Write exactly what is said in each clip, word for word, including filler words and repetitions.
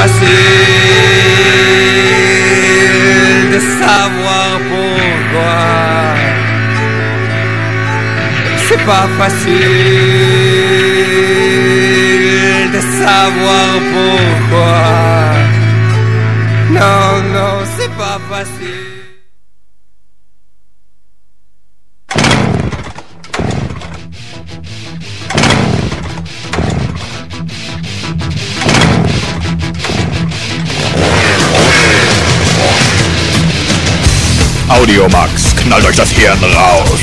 facile de savoir pourquoi. C'est pas facile de savoir pourquoi. Non, non, c'est pas facile. Audiomax, knallt euch das Hirn raus.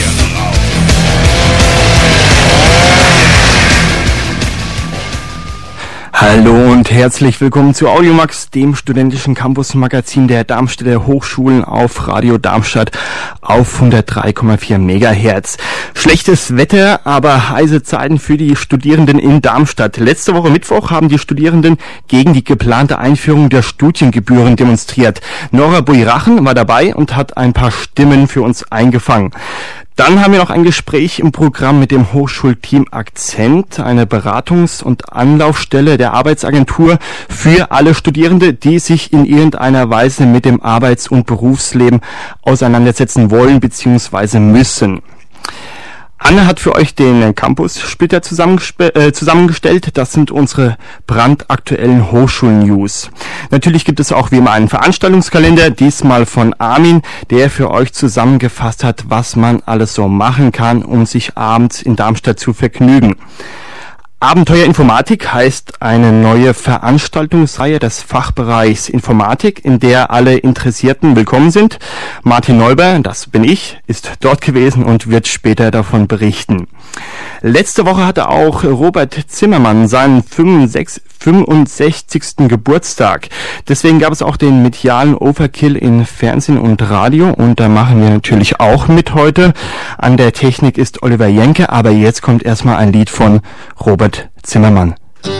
Hallo und herzlich willkommen zu Audiomax, dem studentischen Campus-Magazin der Darmstädter Hochschulen auf Radio Darmstadt auf hundertdrei Komma vier Megahertz. Schlechtes Wetter, aber heiße Zeiten für die Studierenden in Darmstadt. Letzte Woche Mittwoch haben die Studierenden gegen die geplante Einführung der Studiengebühren demonstriert. Nora Buirachen war dabei und hat ein paar Stimmen für uns eingefangen. Dann haben wir noch ein Gespräch im Programm mit dem Hochschulteam Akzent, eine Beratungs- und Anlaufstelle der Arbeitsagentur für alle Studierende, die sich in irgendeiner Weise mit dem Arbeits- und Berufsleben auseinandersetzen wollen bzw. müssen. Anne hat für euch den Campus-Splitter äh, zusammengestellt. Das sind unsere brandaktuellen Hochschul-News. Natürlich gibt es auch wie immer einen Veranstaltungskalender, diesmal von Armin, der für euch zusammengefasst hat, was man alles so machen kann, um sich abends in Darmstadt zu vergnügen. Abenteuer Informatik heißt eine neue Veranstaltungsreihe des Fachbereichs Informatik, in der alle Interessierten willkommen sind. Martin Neuber, das bin ich, ist dort gewesen und wird später davon berichten. Letzte Woche hatte auch Robert Zimmermann seinen fünfundsechzigsten Geburtstag. Deswegen gab es auch den medialen Overkill in Fernsehen und Radio und da machen wir natürlich auch mit heute. An der Technik ist Oliver Jenke, aber jetzt kommt erstmal ein Lied von Robert Zimmermann.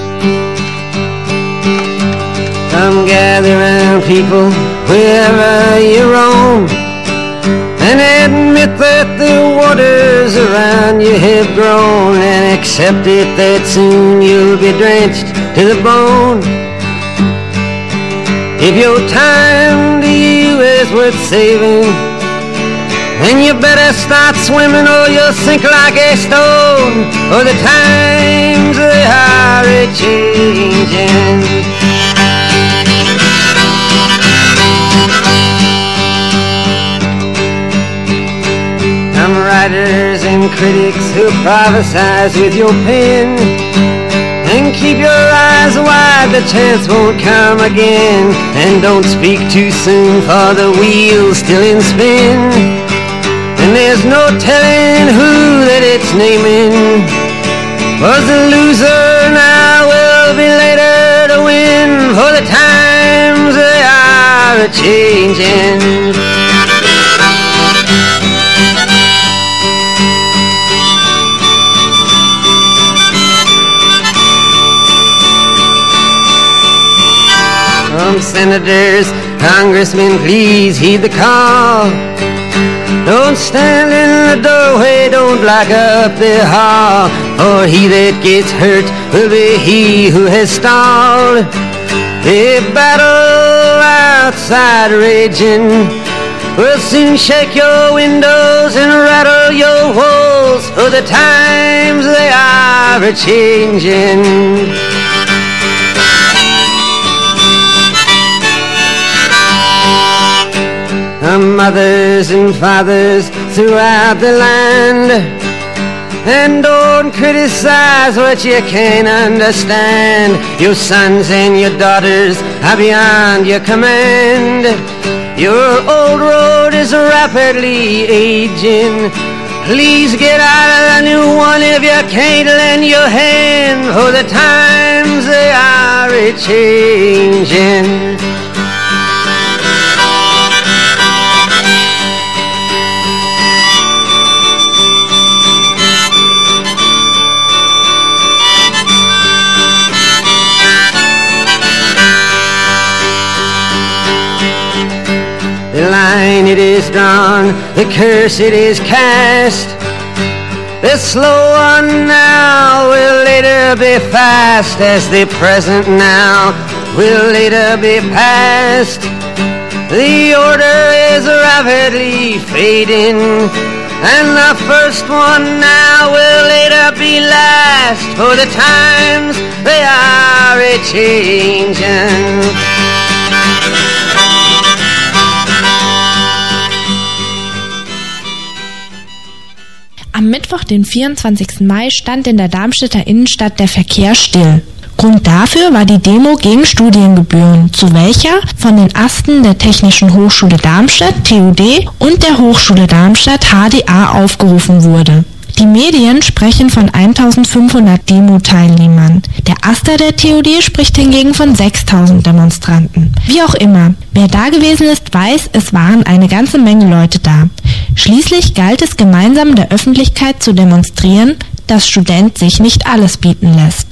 Come gather round people wherever you roam and admit that the waters around you have grown and accept it that soon you'll be drenched to the bone. If your time to you is worth saving, then you better start swimming or you'll sink like a stone, or the times they are a-changing. Some writers and critics who prophesize with your pen, and keep your eyes wide, the chance won't come again. And don't speak too soon, for the wheel's still in spin, and there's no telling who that it's naming. Was the loser now will be later to win, for the times they are a-changing. Some senators, congressmen, please heed the call. Don't stand in the doorway, don't block up the hall, for he that gets hurt will be he who has stalled. The battle outside raging will soon shake your windows and rattle your walls, for the times they are a-changing. Mothers and fathers throughout the land, and don't criticize what you can't understand. Your sons and your daughters are beyond your command. Your old road is rapidly aging. Please get out of the new one if you can't lend your hand, for the times they are a-changing. The line it is drawn, the curse it is cast. The slow one now will later be fast, as the present now will later be past. The order is rapidly fading, and the first one now will later be last, for the times they are a-changin'. Am Mittwoch, den vierundzwanzigsten Mai, stand in der Darmstädter Innenstadt der Verkehr still. Grund dafür war die Demo gegen Studiengebühren, zu welcher von den Asten der Technischen Hochschule Darmstadt, T U D, und der Hochschule Darmstadt, H D A, aufgerufen wurde. Die Medien sprechen von eintausendfünfhundert Demo-Teilnehmern. Der Aster der T U D spricht hingegen von sechstausend Demonstranten. Wie auch immer, wer da gewesen ist, weiß, es waren eine ganze Menge Leute da. Schließlich galt es gemeinsam der Öffentlichkeit zu demonstrieren, dass Student sich nicht alles bieten lässt.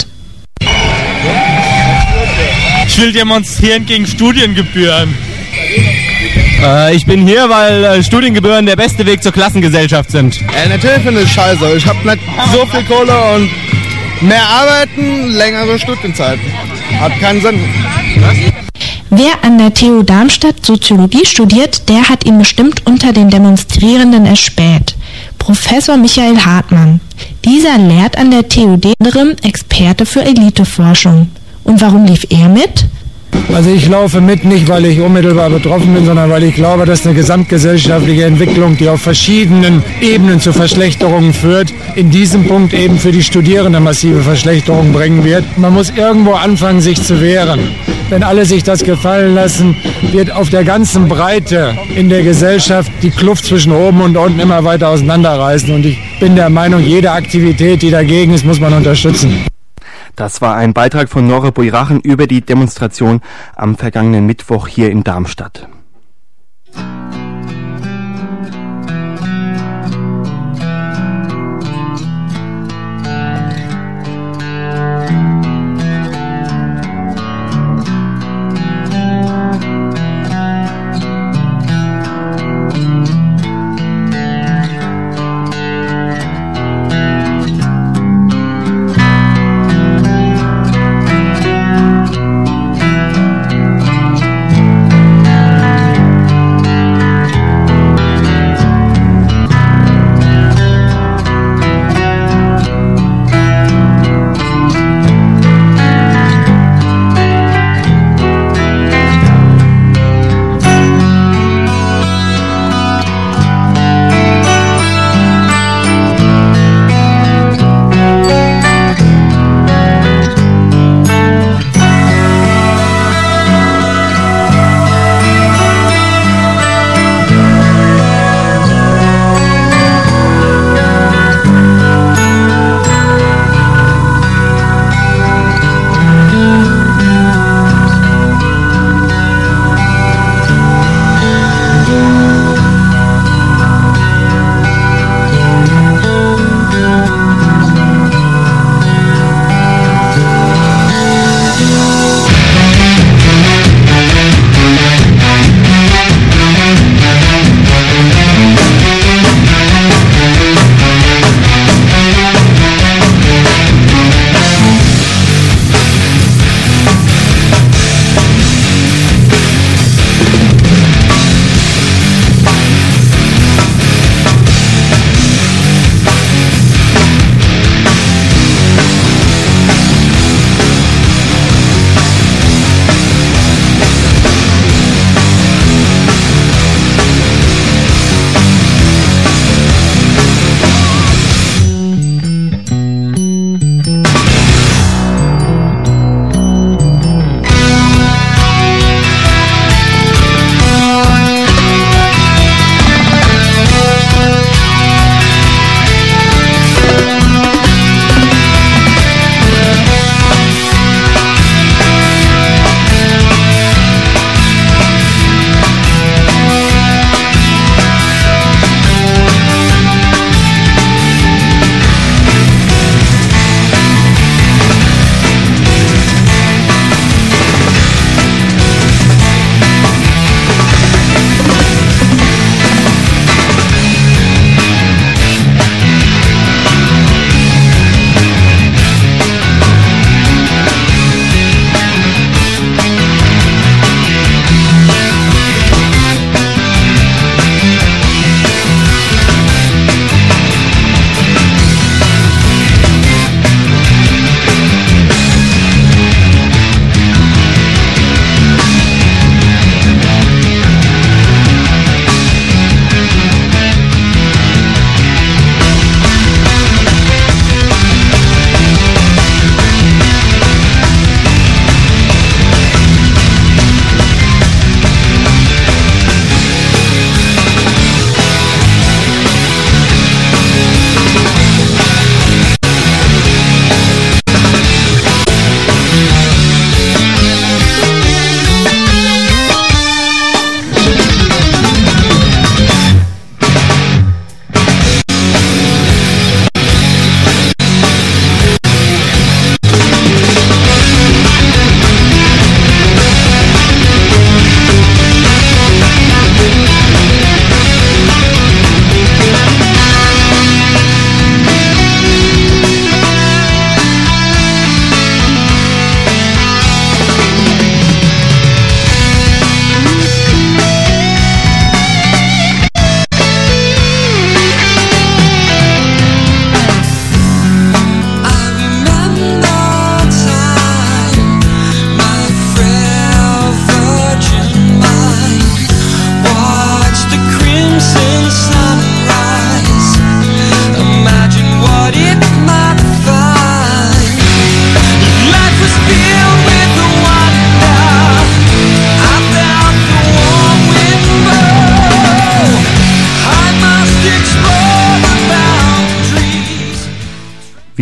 Ich will demonstrieren gegen Studiengebühren. Äh, ich bin hier, weil äh, Studiengebühren der beste Weg zur Klassengesellschaft sind. Äh, natürlich finde ich scheiße. Ich habe nicht so viel Kohle und mehr arbeiten, längere Studienzeit. Hat keinen Sinn. Wer an der T U Darmstadt Soziologie studiert, der hat ihn bestimmt unter den Demonstrierenden erspäht. Professor Michael Hartmann. Dieser lehrt an der T U D, anderem Experte für Eliteforschung. Und warum lief er mit? Also ich laufe mit, nicht weil ich unmittelbar betroffen bin, sondern weil ich glaube, dass eine gesamtgesellschaftliche Entwicklung, die auf verschiedenen Ebenen zu Verschlechterungen führt, in diesem Punkt eben für die Studierenden massive Verschlechterungen bringen wird. Man muss irgendwo anfangen, sich zu wehren. Wenn alle sich das gefallen lassen, wird auf der ganzen Breite in der Gesellschaft die Kluft zwischen oben und unten immer weiter auseinanderreißen. Und ich bin der Meinung, jede Aktivität, die dagegen ist, muss man unterstützen. Das war ein Beitrag von Nora Boirachen über die Demonstration am vergangenen Mittwoch hier in Darmstadt.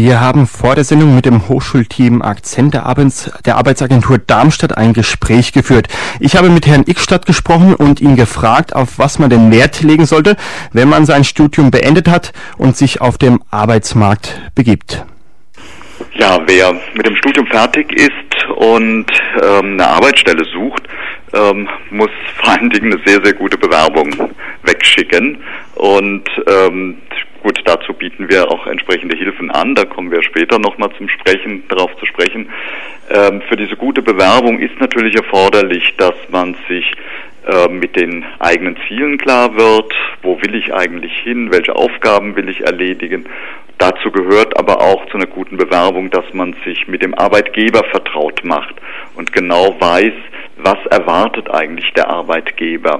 Wir haben vor der Sendung mit dem Hochschulteam Akzent der, Arbeits der Arbeitsagentur Darmstadt ein Gespräch geführt. Ich habe mit Herrn Ickstadt gesprochen und ihn gefragt, auf was man den Wert legen sollte, wenn man sein Studium beendet hat und sich auf dem Arbeitsmarkt begibt. Ja, wer mit dem Studium fertig ist und ähm, eine Arbeitsstelle sucht, ähm, muss vor allen Dingen eine sehr, sehr gute Bewerbung wegschicken. Und ähm, gut, dazu bieten wir auch entsprechende Hilfen an. Da kommen wir später nochmal zum Sprechen, darauf zu sprechen. Ähm, für diese gute Bewerbung ist natürlich erforderlich, dass man sich äh, mit den eigenen Zielen klar wird. Wo will ich eigentlich hin? Welche Aufgaben will ich erledigen? Dazu gehört aber auch zu einer guten Bewerbung, dass man sich mit dem Arbeitgeber vertraut macht und genau weiß, was erwartet eigentlich der Arbeitgeber.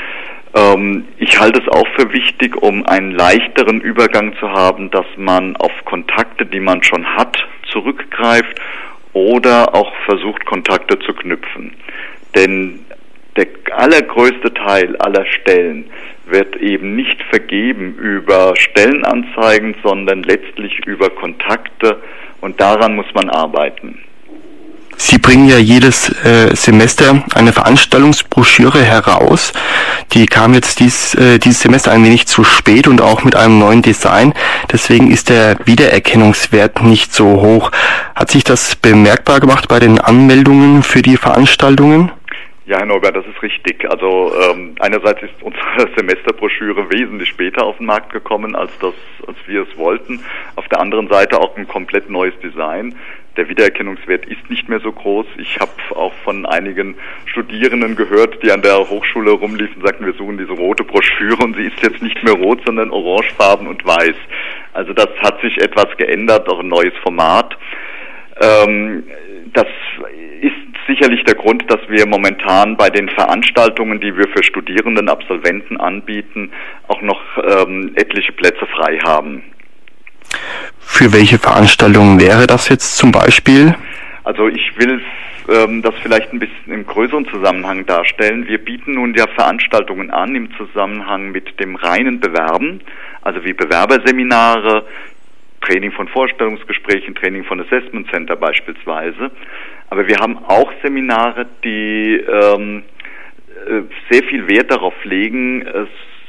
Ähm, ich halte es auch für wichtig, um einen leichteren Übergang zu haben, dass man auf Kontakte, die man schon hat, zurückgreift oder auch versucht, Kontakte zu knüpfen. Denn der allergrößte Teil aller Stellen wird eben nicht vergeben über Stellenanzeigen, sondern letztlich über Kontakte, und daran muss man arbeiten. Sie bringen ja jedes äh, Semester eine Veranstaltungsbroschüre heraus. Die kam jetzt dies, äh, dieses Semester ein wenig zu spät und auch mit einem neuen Design. Deswegen ist der Wiedererkennungswert nicht so hoch. Hat sich das bemerkbar gemacht bei den Anmeldungen für die Veranstaltungen? Ja, Herr Neubert, das ist richtig. Also ähm, einerseits ist unsere Semesterbroschüre wesentlich später auf den Markt gekommen, als das, als wir es wollten. Auf der anderen Seite auch ein komplett neues Design. Der Wiedererkennungswert ist nicht mehr so groß. Ich habe auch von einigen Studierenden gehört, die an der Hochschule rumliefen, sagten, wir suchen diese rote Broschüre, und sie ist jetzt nicht mehr rot, sondern orangefarben und weiß. Also das hat sich etwas geändert, auch ein neues Format. Ähm, das ist sicherlich der Grund, dass wir momentan bei den Veranstaltungen, die wir für Studierenden, Absolventen anbieten, auch noch ähm, etliche Plätze frei haben. Für welche Veranstaltungen wäre das jetzt zum Beispiel? Also ich will ähm, das vielleicht ein bisschen im größeren Zusammenhang darstellen. Wir bieten nun ja Veranstaltungen an im Zusammenhang mit dem reinen Bewerben, also wie Bewerberseminare, Training von Vorstellungsgesprächen, Training von Assessment Center beispielsweise. Aber wir haben auch Seminare, die ähm, sehr viel Wert darauf legen, es,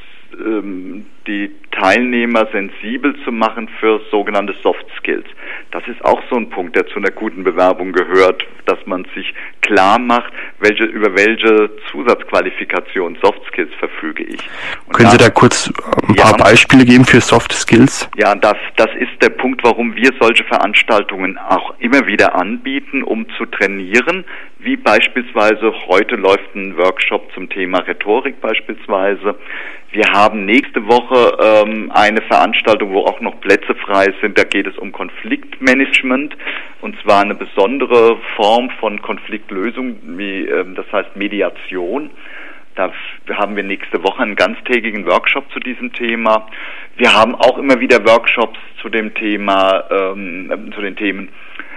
ähm, die Teilnehmer sensibel zu machen für sogenannte Soft Skills. Das ist auch so ein Punkt, der zu einer guten Bewerbung gehört, dass man sich klar macht, welche, über welche Zusatzqualifikation Soft Skills verfüge ich. Und Können Sie da kurz ein paar ja, Beispiele geben für Soft Skills? Ja, das, das ist der Punkt, warum wir solche Veranstaltungen auch immer wieder anbieten, um zu trainieren, wie beispielsweise heute läuft ein Workshop zum Thema Rhetorik beispielsweise. Wir haben nächste Woche ähm, eine Veranstaltung, wo auch noch Plätze frei sind. Da geht es um Konfliktmanagement, und zwar eine besondere Form von Konfliktlösung, wie ähm, das heißt Mediation. Da haben wir nächste Woche einen ganztägigen Workshop zu diesem Thema. Wir haben auch immer wieder Workshops zu dem Thema, ähm, zu den Themen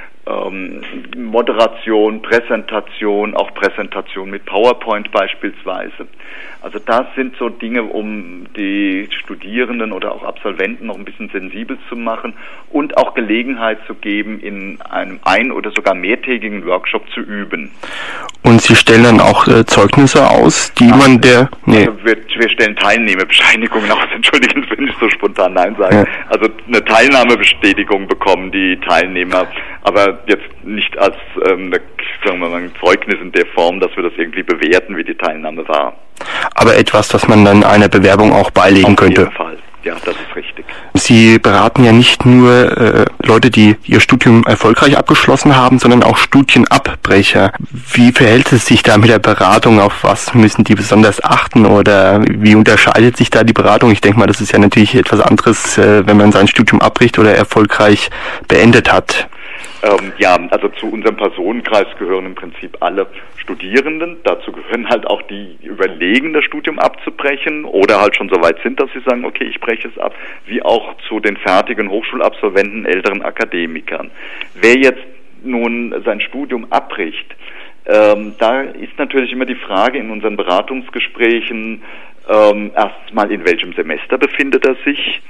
ähm, Moderation, Präsentation, auch Präsentation mit PowerPoint beispielsweise. Also das sind so Dinge, um die Studierenden oder auch Absolventen noch ein bisschen sensibel zu machen und auch Gelegenheit zu geben, in einem ein- oder sogar mehrtägigen Workshop zu üben. Und Sie stellen dann auch äh, Zeugnisse aus, die Ach, man der... Nee. Also wir, wir stellen Teilnehmerbescheinigungen aus, entschuldigen Sie, wenn ich so spontan Nein sage. Ja. Also eine Teilnahmebestätigung bekommen die Teilnehmer, aber jetzt nicht als ähm, sagen wir mal, ein Zeugnis in der Form, dass wir das irgendwie bewerten, wie die Teilnahme war. Aber etwas, das man dann einer Bewerbung auch beilegen Auf könnte. Auf jeden Fall, ja, das ist richtig. Sie beraten ja nicht nur äh, Leute, die ihr Studium erfolgreich abgeschlossen haben, sondern auch Studienabbrecher. Wie verhält es sich da mit der Beratung? Auf was müssen die besonders achten, oder wie unterscheidet sich da die Beratung? Ich denke mal, das ist ja natürlich etwas anderes, äh, wenn man sein Studium abbricht oder erfolgreich beendet hat. Ähm, ja, also zu unserem Personenkreis gehören im Prinzip alle Studierenden. Dazu gehören halt auch die, die überlegen, das Studium abzubrechen oder halt schon so weit sind, dass sie sagen, okay, ich breche es ab, wie auch zu den fertigen Hochschulabsolventen, älteren Akademikern. Wer jetzt nun sein Studium abbricht, ähm, da ist natürlich immer die Frage in unseren Beratungsgesprächen, ähm, erstmal in welchem Semester befindet er sich,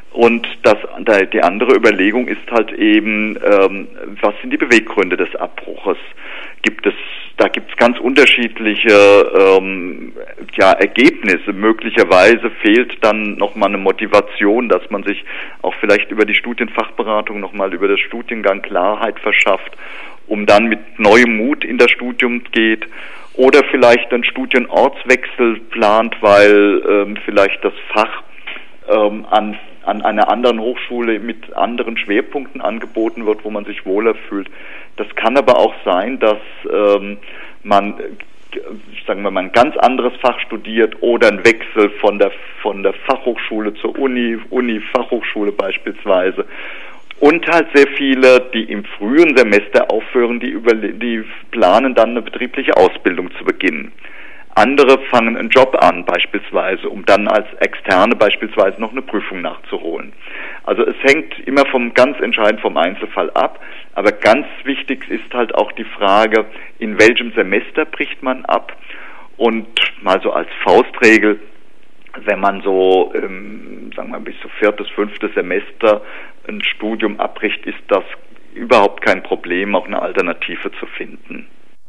Und das, die andere Überlegung ist halt eben, ähm, was sind die Beweggründe des Abbruches? Gibt es, da gibt es ganz unterschiedliche ähm, ja, Ergebnisse. Möglicherweise fehlt dann nochmal eine Motivation, dass man sich auch vielleicht über die Studienfachberatung nochmal über das Studiengang Klarheit verschafft, um dann mit neuem Mut in das Studium geht. Oder vielleicht einen Studienortswechsel plant, weil ähm, vielleicht das Fach ähm, an an einer anderen Hochschule mit anderen Schwerpunkten angeboten wird, wo man sich wohler fühlt. Das kann aber auch sein, dass ähm, man, sagen wir mal, ein ganz anderes Fach studiert oder ein Wechsel von der von der Fachhochschule zur Uni, Uni-Fachhochschule beispielsweise. Und halt sehr viele, die im frühen Semester aufhören, die, über, die planen dann eine betriebliche Ausbildung zu beginnen. Andere fangen einen Job an beispielsweise, um dann als Externe beispielsweise noch eine Prüfung nachzuholen. Also es hängt immer vom ganz entscheidend vom Einzelfall ab, aber ganz wichtig ist halt auch die Frage, in welchem Semester bricht man ab, und mal so als Faustregel, wenn man so, ähm, sagen wir mal, bis zu viertes, fünftes Semester ein Studium abbricht, ist das überhaupt kein Problem, auch eine Alternative zu finden.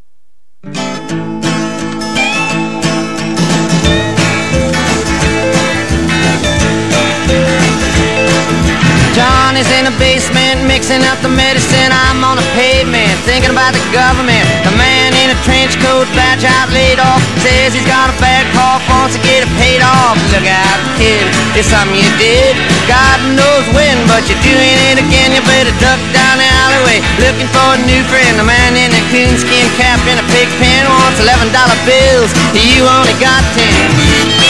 Johnny's in the basement mixing up the medicine. I'm on the pavement thinking about the government. The man in a trench coat, badge out, laid off, says he's got a bad cough, wants to get it paid off. Look out, kid, it's something you did, God knows when, but you're doing it again. You better duck down the alleyway looking for a new friend. The man in a coonskin cap and a pig pen wants eleven dollar bills, you only got ten.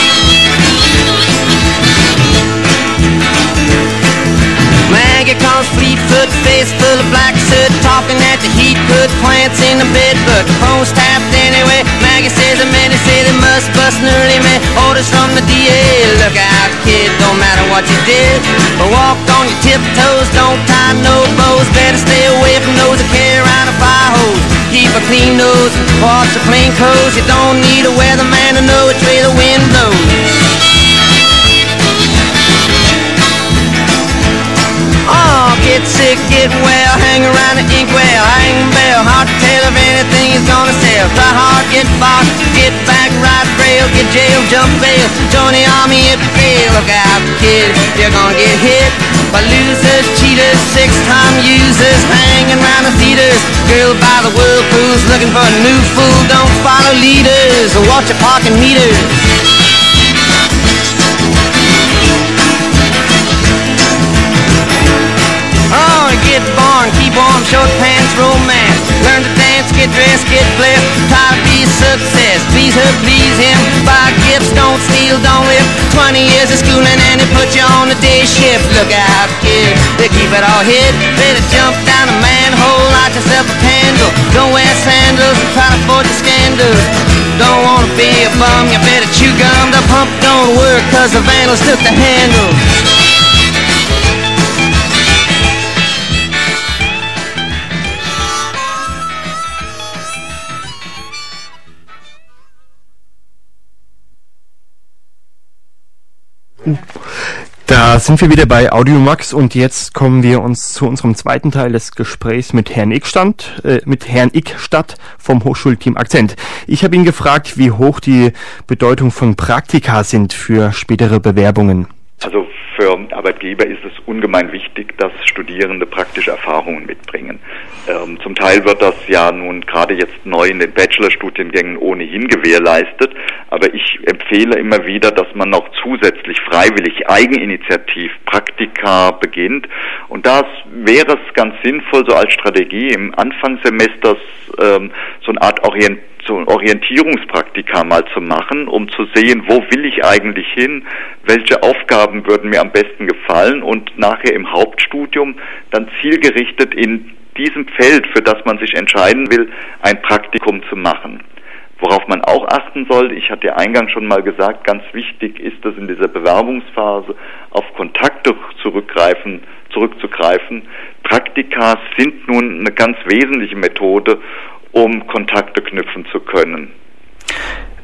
Maggie comes fleet-foot, face full of black soot, talking at the heat, put plants in the bed, but the phone's tapped anyway. Maggie says the men say they must bust an early man. Orders from the D A, look out kid, don't matter what you did, but walk on your tiptoes, don't tie no bows. Better stay away from those that carry around a fire hose. Keep a clean nose, wash your plain clothes. You don't need a weatherman to know which way the wind blows. Oh, get sick, get well, hang around the inkwell, hang bell, hard to tell if anything is gonna sell. Try hard, get boxed, get back, ride rail, get jail, jump bail, join the army if you fail. Look out, kid, you're gonna get hit by losers, cheaters, six-time users, hanging around the theaters. Girl by the whirlpools, looking for a new fool. Don't follow leaders, or watch your parking meters. Oh, get born, keep warm, short pants, romance. Learn to dance, get dressed, get blessed. Try to be success, please her, please him. Buy gifts, don't steal, don't live. Twenty years of schooling and they put you on the day shift. Look out, kid, they keep it all hid. Better jump down a manhole, light yourself a candle. Don't wear sandals, try to avoid the scandals. Don't wanna be a bum, you better chew gum. The pump don't work cause the vandals took the handle. Da sind wir wieder bei Audiomax und jetzt kommen wir uns zu unserem zweiten Teil des Gesprächs mit Herrn Ickstadt, äh, mit Herrn Ickstadt vom Hochschulteam Akzent. Ich habe ihn gefragt, wie hoch die Bedeutung von Praktika sind für spätere Bewerbungen. Also für Arbeitgeber ist es ungemein wichtig, dass Studierende praktische Erfahrungen mitbringen. Ähm, zum Teil wird das ja nun gerade jetzt neu in den Bachelorstudiengängen ohnehin gewährleistet, aber ich empfehle immer wieder, dass man noch zusätzlich freiwillig eigeninitiativ Praktika beginnt, und das wäre es ganz sinnvoll, so als Strategie im Anfangssemesters ähm, so eine Art Orientierung so ein Orientierungspraktika mal zu machen, um zu sehen, wo will ich eigentlich hin, welche Aufgaben würden mir am besten gefallen, und nachher im Hauptstudium dann zielgerichtet in diesem Feld, für das man sich entscheiden will, ein Praktikum zu machen. Worauf man auch achten soll, ich hatte ja eingangs schon mal gesagt, ganz wichtig ist es in dieser Bewerbungsphase auf Kontakte zurückgreifen, zurückzugreifen. Praktika sind nun eine ganz wesentliche Methode, um Kontakte knüpfen zu können.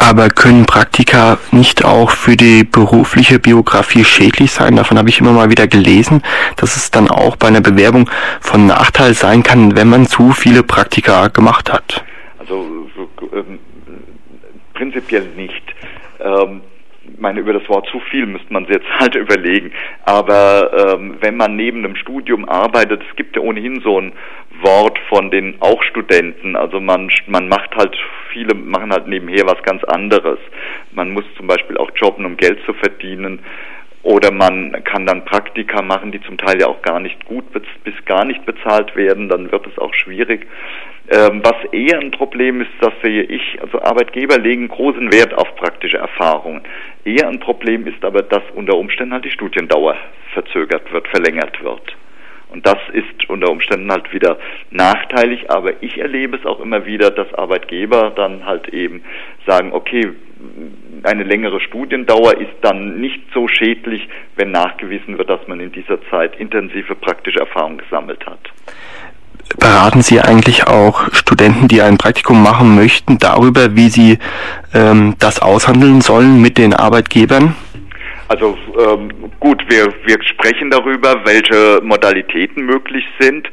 Aber können Praktika nicht auch für die berufliche Biografie schädlich sein? Davon habe ich immer mal wieder gelesen, dass es dann auch bei einer Bewerbung von Nachteil sein kann, wenn man zu viele Praktika gemacht hat. Also so, ähm, prinzipiell nicht. Ähm, Ich meine, über das Wort zu viel müsste man sich jetzt halt überlegen. Aber ähm, wenn man neben einem Studium arbeitet, es gibt ja ohnehin so ein Wort von den auch Studenten. Also man man macht halt, viele machen halt nebenher was ganz anderes. Man muss zum Beispiel auch jobben, um Geld zu verdienen. Oder man kann dann Praktika machen, die zum Teil ja auch gar nicht gut bis gar nicht bezahlt werden. Dann wird es auch schwierig. Ähm, was eher ein Problem ist, das sehe ich, also Arbeitgeber legen großen Wert auf praktische Erfahrungen. Eher ein Problem ist aber, dass unter Umständen halt die Studiendauer verzögert wird, verlängert wird. Und das ist unter Umständen halt wieder nachteilig, aber ich erlebe es auch immer wieder, dass Arbeitgeber dann halt eben sagen, okay, eine längere Studiendauer ist dann nicht so schädlich, wenn nachgewiesen wird, dass man in dieser Zeit intensive praktische Erfahrung gesammelt hat. Beraten Sie eigentlich auch Studenten, die ein Praktikum machen möchten, darüber, wie sie ähm, das aushandeln sollen mit den Arbeitgebern? Also ähm, gut, wir, wir sprechen darüber, welche Modalitäten möglich sind.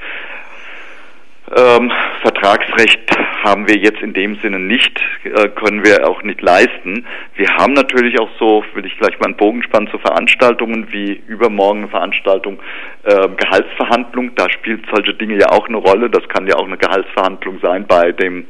Ähm, Vertragsrecht haben wir jetzt in dem Sinne nicht, äh, können wir auch nicht leisten. Wir haben natürlich auch so, will ich gleich mal einen Bogen spannen, zu Veranstaltungen wie übermorgen eine Veranstaltung, äh, Gehaltsverhandlung, da spielt solche Dinge ja auch eine Rolle. Das kann ja auch eine Gehaltsverhandlung sein bei dem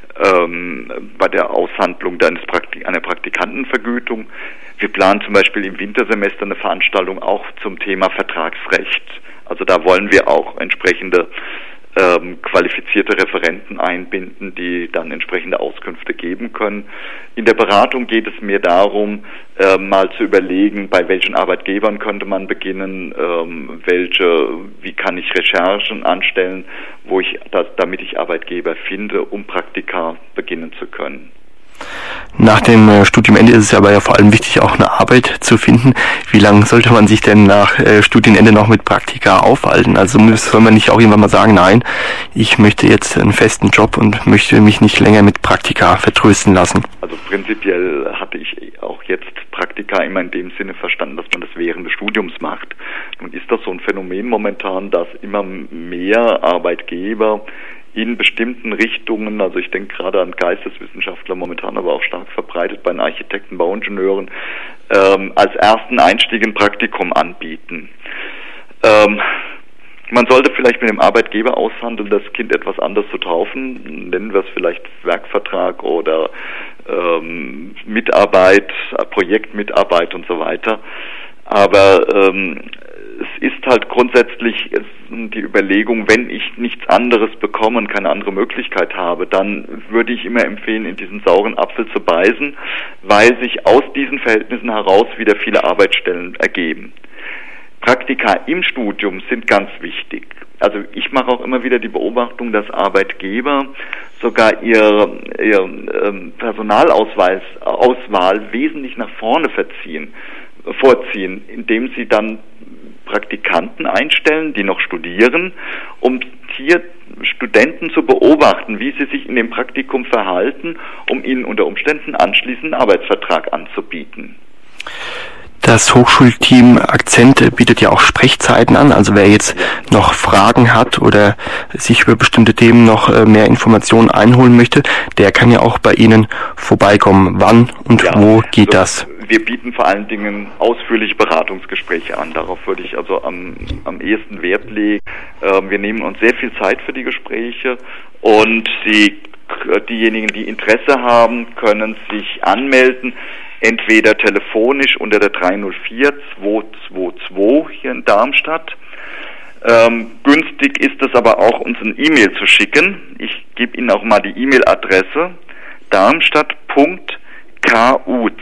ähm, bei der Aushandlung deines Praktik- einer Praktikantenvergütung. Wir planen zum Beispiel im Wintersemester eine Veranstaltung auch zum Thema Vertragsrecht. Also da wollen wir auch entsprechende Ähm, qualifizierte Referenten einbinden, die dann entsprechende Auskünfte geben können. In der Beratung geht es mir darum, äh, mal zu überlegen, bei welchen Arbeitgebern könnte man beginnen, ähm, welche, wie kann ich Recherchen anstellen, wo ich, das, damit ich Arbeitgeber finde, um Praktika beginnen zu können. Nach dem äh, Studiumende ist es aber ja vor allem wichtig, auch eine Arbeit zu finden. Wie lange sollte man sich denn nach äh, Studienende noch mit Praktika aufhalten? Also soll man nicht auch irgendwann mal sagen, nein, ich möchte jetzt einen festen Job und möchte mich nicht länger mit Praktika vertrösten lassen? Also prinzipiell hatte ich auch jetzt Praktika immer in dem Sinne verstanden, dass man das während des Studiums macht. Nun ist das so ein Phänomen momentan, dass immer mehr Arbeitgeber in bestimmten Richtungen, also ich denke gerade an Geisteswissenschaftler momentan, aber auch stark verbreitet bei den Architekten, Bauingenieuren, ähm, als ersten Einstieg ein Praktikum anbieten. Ähm, man sollte vielleicht mit dem Arbeitgeber aushandeln, das Kind etwas anders zu taufen, nennen wir es vielleicht Werkvertrag oder ähm, Mitarbeit, Projektmitarbeit und so weiter. Aber ähm, es ist halt grundsätzlich die Überlegung, wenn ich nichts anderes bekomme und keine andere Möglichkeit habe, dann würde ich immer empfehlen, in diesen sauren Apfel zu beißen, weil sich aus diesen Verhältnissen heraus wieder viele Arbeitsstellen ergeben. Praktika im Studium sind ganz wichtig. Also ich mache auch immer wieder die Beobachtung, dass Arbeitgeber sogar ihre, ihre ähm, Personalausweis, Auswahl wesentlich nach vorne verziehen, vorziehen, indem sie dann Praktikanten einstellen, die noch studieren, um hier Studenten zu beobachten, wie sie sich in dem Praktikum verhalten, um ihnen unter Umständen anschließend einen Arbeitsvertrag anzubieten. Das Hochschulteam Akzent bietet ja auch Sprechzeiten an, also wer jetzt noch Fragen hat oder sich über bestimmte Themen noch mehr Informationen einholen möchte, der kann ja auch bei Ihnen vorbeikommen. Wann und ja, wo geht das? Wir bieten vor allen Dingen ausführliche Beratungsgespräche an. Darauf würde ich also am, am ehesten Wert legen. Ähm, wir nehmen uns sehr viel Zeit für die Gespräche und Sie, diejenigen, die Interesse haben, können sich anmelden. Entweder telefonisch unter der drei null vier zwei zwei zwei hier in Darmstadt. Ähm, günstig ist es aber auch, uns ein E-Mail zu schicken. Ich gebe Ihnen auch mal die E-Mail-Adresse darmstadt punkt kuz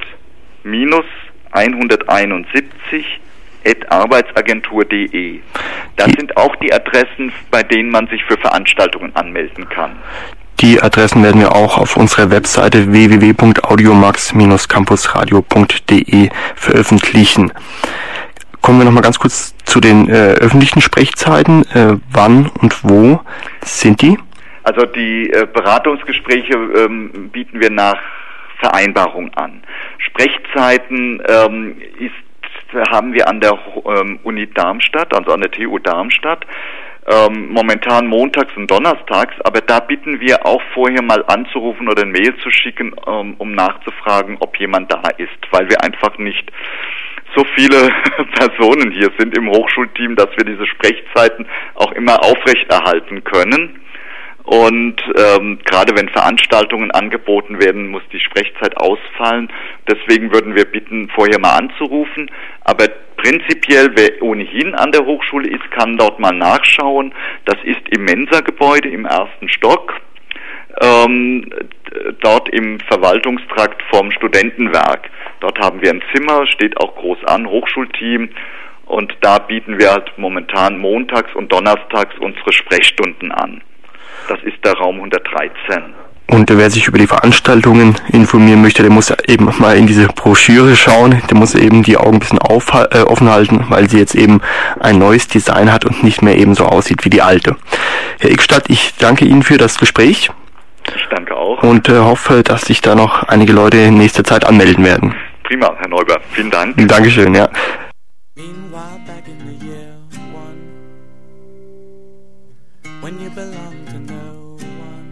hunderteinundsiebzig at arbeitsagentur punkt de. Das sind auch die Adressen, bei denen man sich für Veranstaltungen anmelden kann. Die Adressen werden wir auch auf unserer Webseite w w w punkt audiomax Bindestrich campusradio punkt de veröffentlichen. Kommen wir nochmal ganz kurz zu den äh, öffentlichen Sprechzeiten. Äh, wann und wo sind die? Also die äh, Beratungsgespräche ähm, bieten wir nach Vereinbarung an. Sprechzeiten ähm, ist, haben wir an der ähm, Uni Darmstadt, also an der T U Darmstadt, ähm, momentan montags und donnerstags, aber da bitten wir auch vorher mal anzurufen oder ein Mail zu schicken, ähm, um nachzufragen, ob jemand da ist, weil wir einfach nicht so viele Personen hier sind im Hochschulteam, dass wir diese Sprechzeiten auch immer aufrechterhalten können. Und ähm, gerade wenn Veranstaltungen angeboten werden, muss die Sprechzeit ausfallen. Deswegen würden wir bitten, vorher mal anzurufen. Aber prinzipiell, wer ohnehin an der Hochschule ist, kann dort mal nachschauen. Das ist im Mensa-Gebäude im ersten Stock, ähm, dort im Verwaltungstrakt vom Studentenwerk. Dort haben wir ein Zimmer, steht auch groß an, Hochschulteam. Und da bieten wir halt momentan montags und donnerstags unsere Sprechstunden an. Das ist der Raum hundertdreizehn. Und wer sich über die Veranstaltungen informieren möchte, der muss eben mal in diese Broschüre schauen. Der muss eben die Augen ein bisschen auf, äh, offen halten, weil sie jetzt eben ein neues Design hat und nicht mehr eben so aussieht wie die alte. Herr Eckstadt, ich danke Ihnen für das Gespräch. Ich danke auch. Und äh, hoffe, dass sich da noch einige Leute in nächster Zeit anmelden werden. Prima, Herr Neuber. Vielen Dank. Dankeschön, ja. Meanwhile, back in the year one, when you belonged to no one,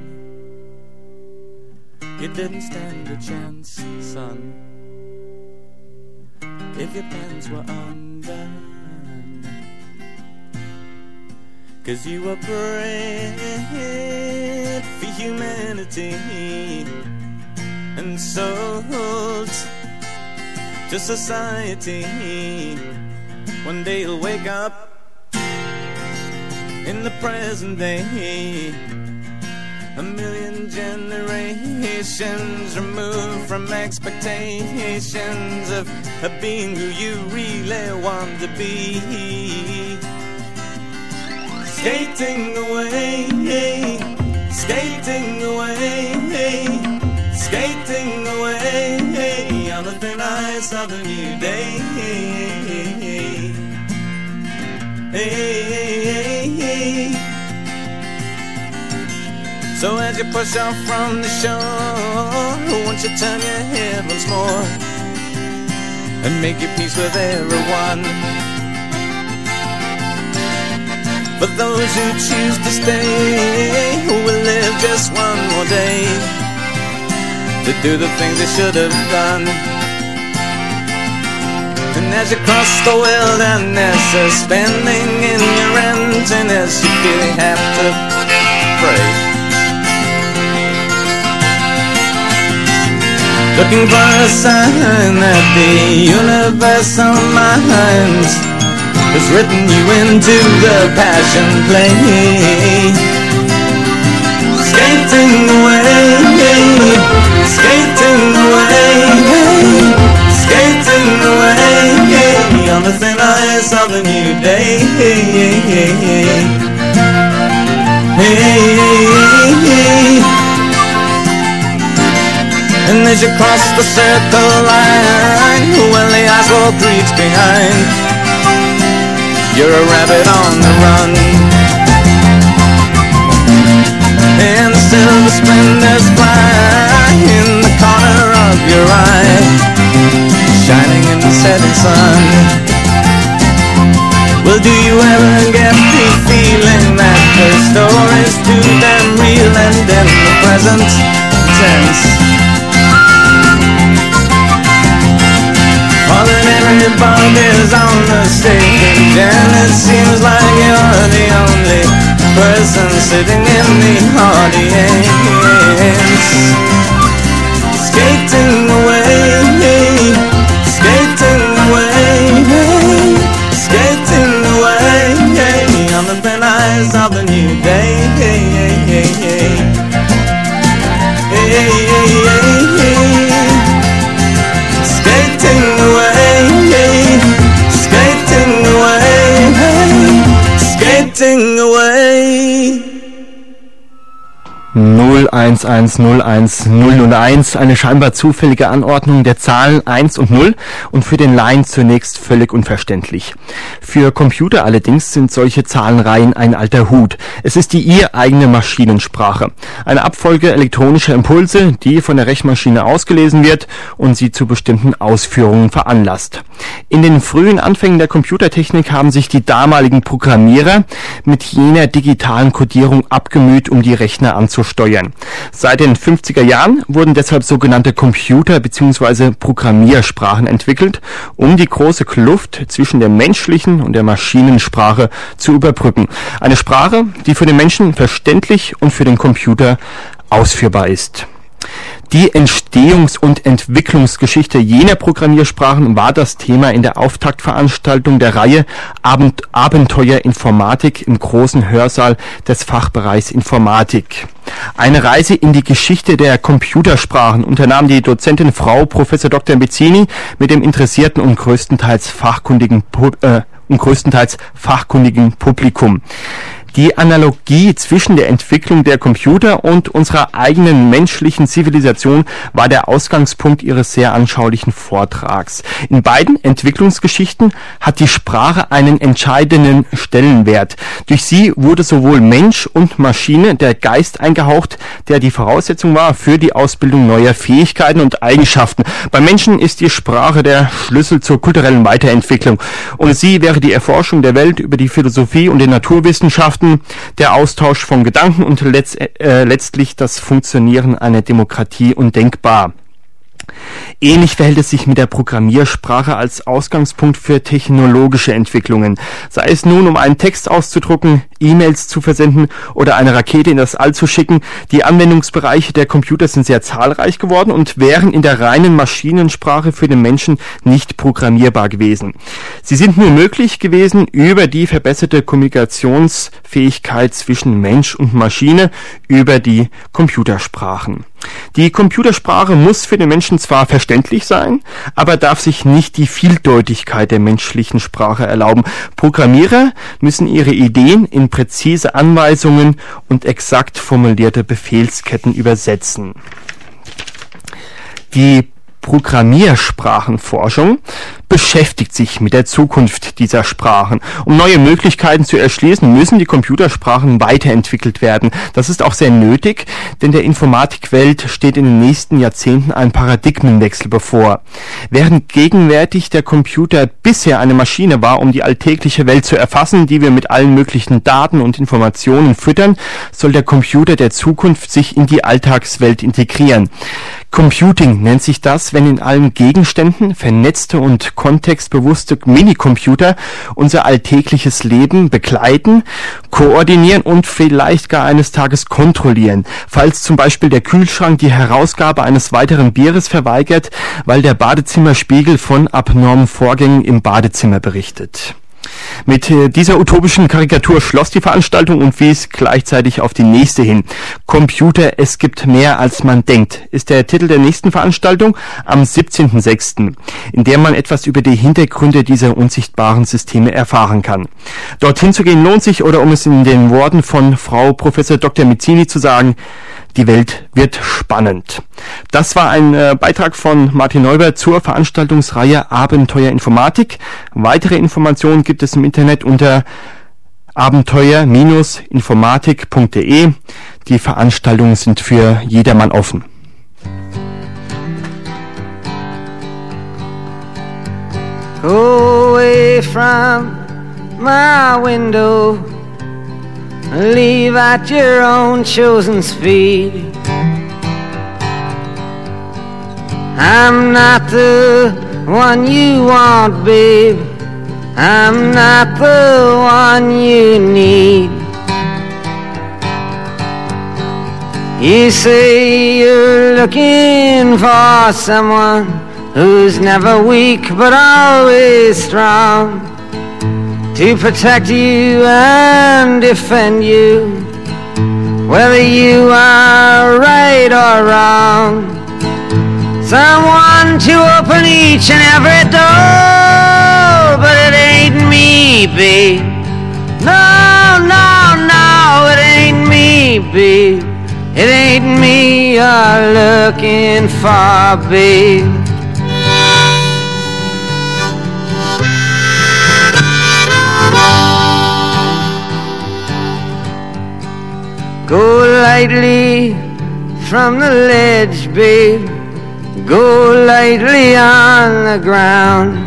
you didn't stand a chance, son, if your pants were undone, 'cause you were bred for humanity and sold to society. One day you'll wake up in the present day, a million generations removed from expectations of, of being who you really want to be. Skating away, skating away, skating away on the thin ice of a new day. Hey, hey, hey. So as you push off from the shore, won't you turn your head once more and make your peace with everyone? For those who choose to stay, who will live just one more day to do the things they should have done. And as you cross the wilderness, suspending in your emptiness, you feel you have to pray, looking for a sign that the universal mind has written you into the passion play. Skating away, skating away, skating away on the thin ice of a new day. Hey, hey, hey, hey. And as you cross the circle line, when the asphalt reach behind, you're a rabbit on the run, and the silver splendors fly in the corner of your eye, shining in the setting sun. Well, do you ever get the feeling that the story's too damn real and in the present tense? All that everybody's on the stage, and it seems like you're the only person sitting in the audience. Skating away, skating away, skating away on the thin ice of the new day. Skating away, skating away, skating away. null eins eins null eins null null eins, eine scheinbar zufällige Anordnung der Zahlen eins und null und für den Laien zunächst völlig unverständlich. Für Computer allerdings sind solche Zahlenreihen ein alter Hut. Es ist die ihr eigene Maschinensprache. Eine Abfolge elektronischer Impulse, die von der Rechenmaschine ausgelesen wird und sie zu bestimmten Ausführungen veranlasst. In den frühen Anfängen der Computertechnik haben sich die damaligen Programmierer mit jener digitalen Codierung abgemüht, um die Rechner anzusteuern. Seit den fünfziger Jahren wurden deshalb sogenannte Computer- bzw. Programmiersprachen entwickelt, um die große Kluft zwischen der menschlichen und der Maschinensprache zu überbrücken. Eine Sprache, die für den Menschen verständlich und für den Computer ausführbar ist. Die Entstehungs- und Entwicklungsgeschichte jener Programmiersprachen war das Thema in der Auftaktveranstaltung der Reihe Abend- Abenteuer Informatik im großen Hörsaal des Fachbereichs Informatik. Eine Reise in die Geschichte der Computersprachen unternahm die Dozentin Frau Professor Doktor Bezzini mit dem interessierten und größtenteils fachkundigen, äh, und größtenteils fachkundigen Publikum. Die Analogie zwischen der Entwicklung der Computer und unserer eigenen menschlichen Zivilisation war der Ausgangspunkt ihres sehr anschaulichen Vortrags. In beiden Entwicklungsgeschichten hat die Sprache einen entscheidenden Stellenwert. Durch sie wurde sowohl Mensch und Maschine der Geist eingehaucht, der die Voraussetzung war für die Ausbildung neuer Fähigkeiten und Eigenschaften. Beim Menschen ist die Sprache der Schlüssel zur kulturellen Weiterentwicklung. Ohne sie wäre die Erforschung der Welt über die Philosophie und den Naturwissenschaften, der Austausch von Gedanken und letzt, äh, letztlich das Funktionieren einer Demokratie undenkbar. Ähnlich verhält es sich mit der Programmiersprache als Ausgangspunkt für technologische Entwicklungen. Sei es nun, um einen Text auszudrucken, E-Mails zu versenden oder eine Rakete in das All zu schicken. Die Anwendungsbereiche der Computer sind sehr zahlreich geworden und wären in der reinen Maschinensprache für den Menschen nicht programmierbar gewesen. Sie sind nur möglich gewesen über die verbesserte Kommunikationsfähigkeit zwischen Mensch und Maschine, über die Computersprachen. Die Computersprache muss für den Menschen zwar verständlich sein, aber darf sich nicht die Vieldeutigkeit der menschlichen Sprache erlauben. Programmierer müssen ihre Ideen in präzise Anweisungen und exakt formulierte Befehlsketten übersetzen. Die Programmiersprachenforschung beschäftigt sich mit der Zukunft dieser Sprachen. Um neue Möglichkeiten zu erschließen, müssen die Computersprachen weiterentwickelt werden. Das ist auch sehr nötig, denn der Informatikwelt steht in den nächsten Jahrzehnten ein Paradigmenwechsel bevor. Während gegenwärtig der Computer bisher eine Maschine war, um die alltägliche Welt zu erfassen, die wir mit allen möglichen Daten und Informationen füttern, soll der Computer der Zukunft sich in die Alltagswelt integrieren. Computing nennt sich das, wenn in allen Gegenständen vernetzte und kontextbewusste Minicomputer unser alltägliches Leben begleiten, koordinieren und vielleicht gar eines Tages kontrollieren. Falls zum Beispiel der Kühlschrank die Herausgabe eines weiteren Bieres verweigert, weil der Badezimmerspiegel von abnormen Vorgängen im Badezimmer berichtet. Mit dieser utopischen Karikatur schloss die Veranstaltung und wies gleichzeitig auf die nächste hin. Computer, es gibt mehr als man denkt, ist der Titel der nächsten Veranstaltung am siebzehnten sechsten, in der man etwas über die Hintergründe dieser unsichtbaren Systeme erfahren kann. Dorthin zu gehen lohnt sich, oder um es in den Worten von Frau Professor Doktor Bezzini zu sagen, die Welt wird spannend. Das war ein äh, Beitrag von Martin Neubert zur Veranstaltungsreihe Abenteuer Informatik. Weitere Informationen gibt es im Internet unter abenteuer Bindestrich informatik punkt de. Die Veranstaltungen sind für jedermann offen. Go away from my window, leave at your own chosen speed. I'm not the one you want, babe. I'm not the one you need. You say you're looking for someone who's never weak but always strong, to protect you and defend you, whether you are right or wrong. Someone to open each and every door, but it ain't me, babe. No, no, no, it ain't me, babe. It ain't me you're looking for, babe. Go lightly from the ledge, babe. Go lightly on the ground.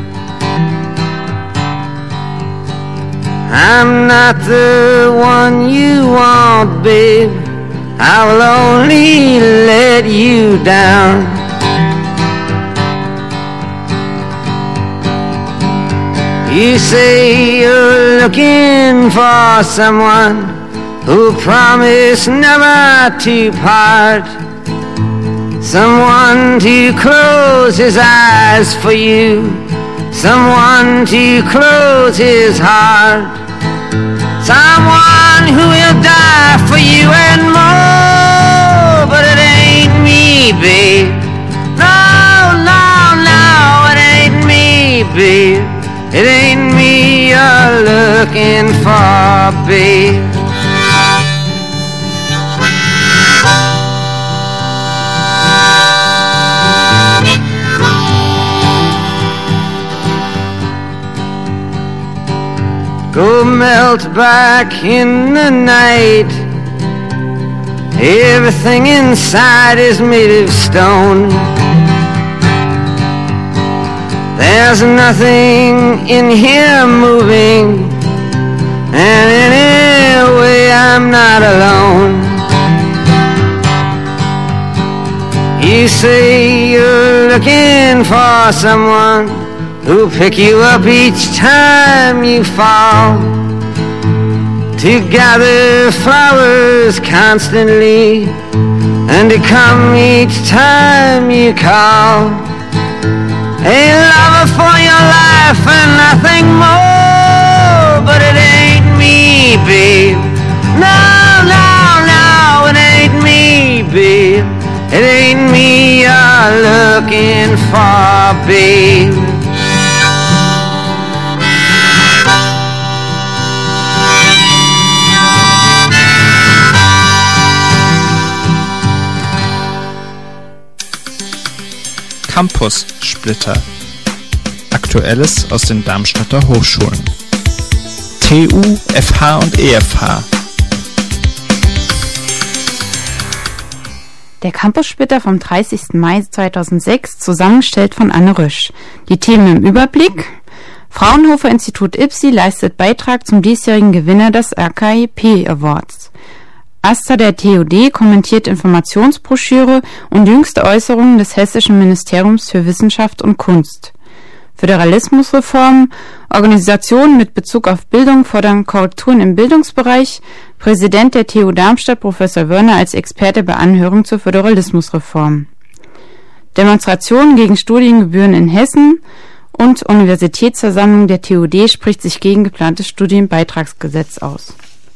I'm not the one you want, babe. I will only let you down. You say you're looking for someone who promised never to part, someone to close his eyes for you, someone to close his heart, someone who will die for you and more. But it ain't me, babe. No, no, no, it ain't me, babe. It ain't me you're looking for, babe. Go melt back in the night. Everything inside is made of stone. There's nothing in here moving, and anyway I'm not alone. You say you're looking for someone who'll pick you up each time you fall, to gather flowers constantly, and to come each time you call. A lover for your life and nothing more. But it ain't me, babe. No, no, no, it ain't me, babe. It ain't me you're looking for, babe. Campus-Splitter. Aktuelles aus den Darmstädter Hochschulen. T U, F H und E F H. Der Campus-Splitter vom dreißigsten Mai zweitausendsechs, zusammengestellt von Anne Rösch. Die Themen im Überblick: Fraunhofer Institut I P S I leistet Beitrag zum diesjährigen Gewinner des R K I P Awards. AStA der T U D kommentiert Informationsbroschüre und jüngste Äußerungen des Hessischen Ministeriums für Wissenschaft und Kunst. Föderalismusreform, Organisationen mit Bezug auf Bildung fordern Korrekturen im Bildungsbereich, Präsident der T U Darmstadt Professor Wörner als Experte bei Anhörung zur Föderalismusreform. Demonstrationen gegen Studiengebühren in Hessen und Universitätsversammlung der T U D spricht sich gegen geplantes Studienbeitragsgesetz aus.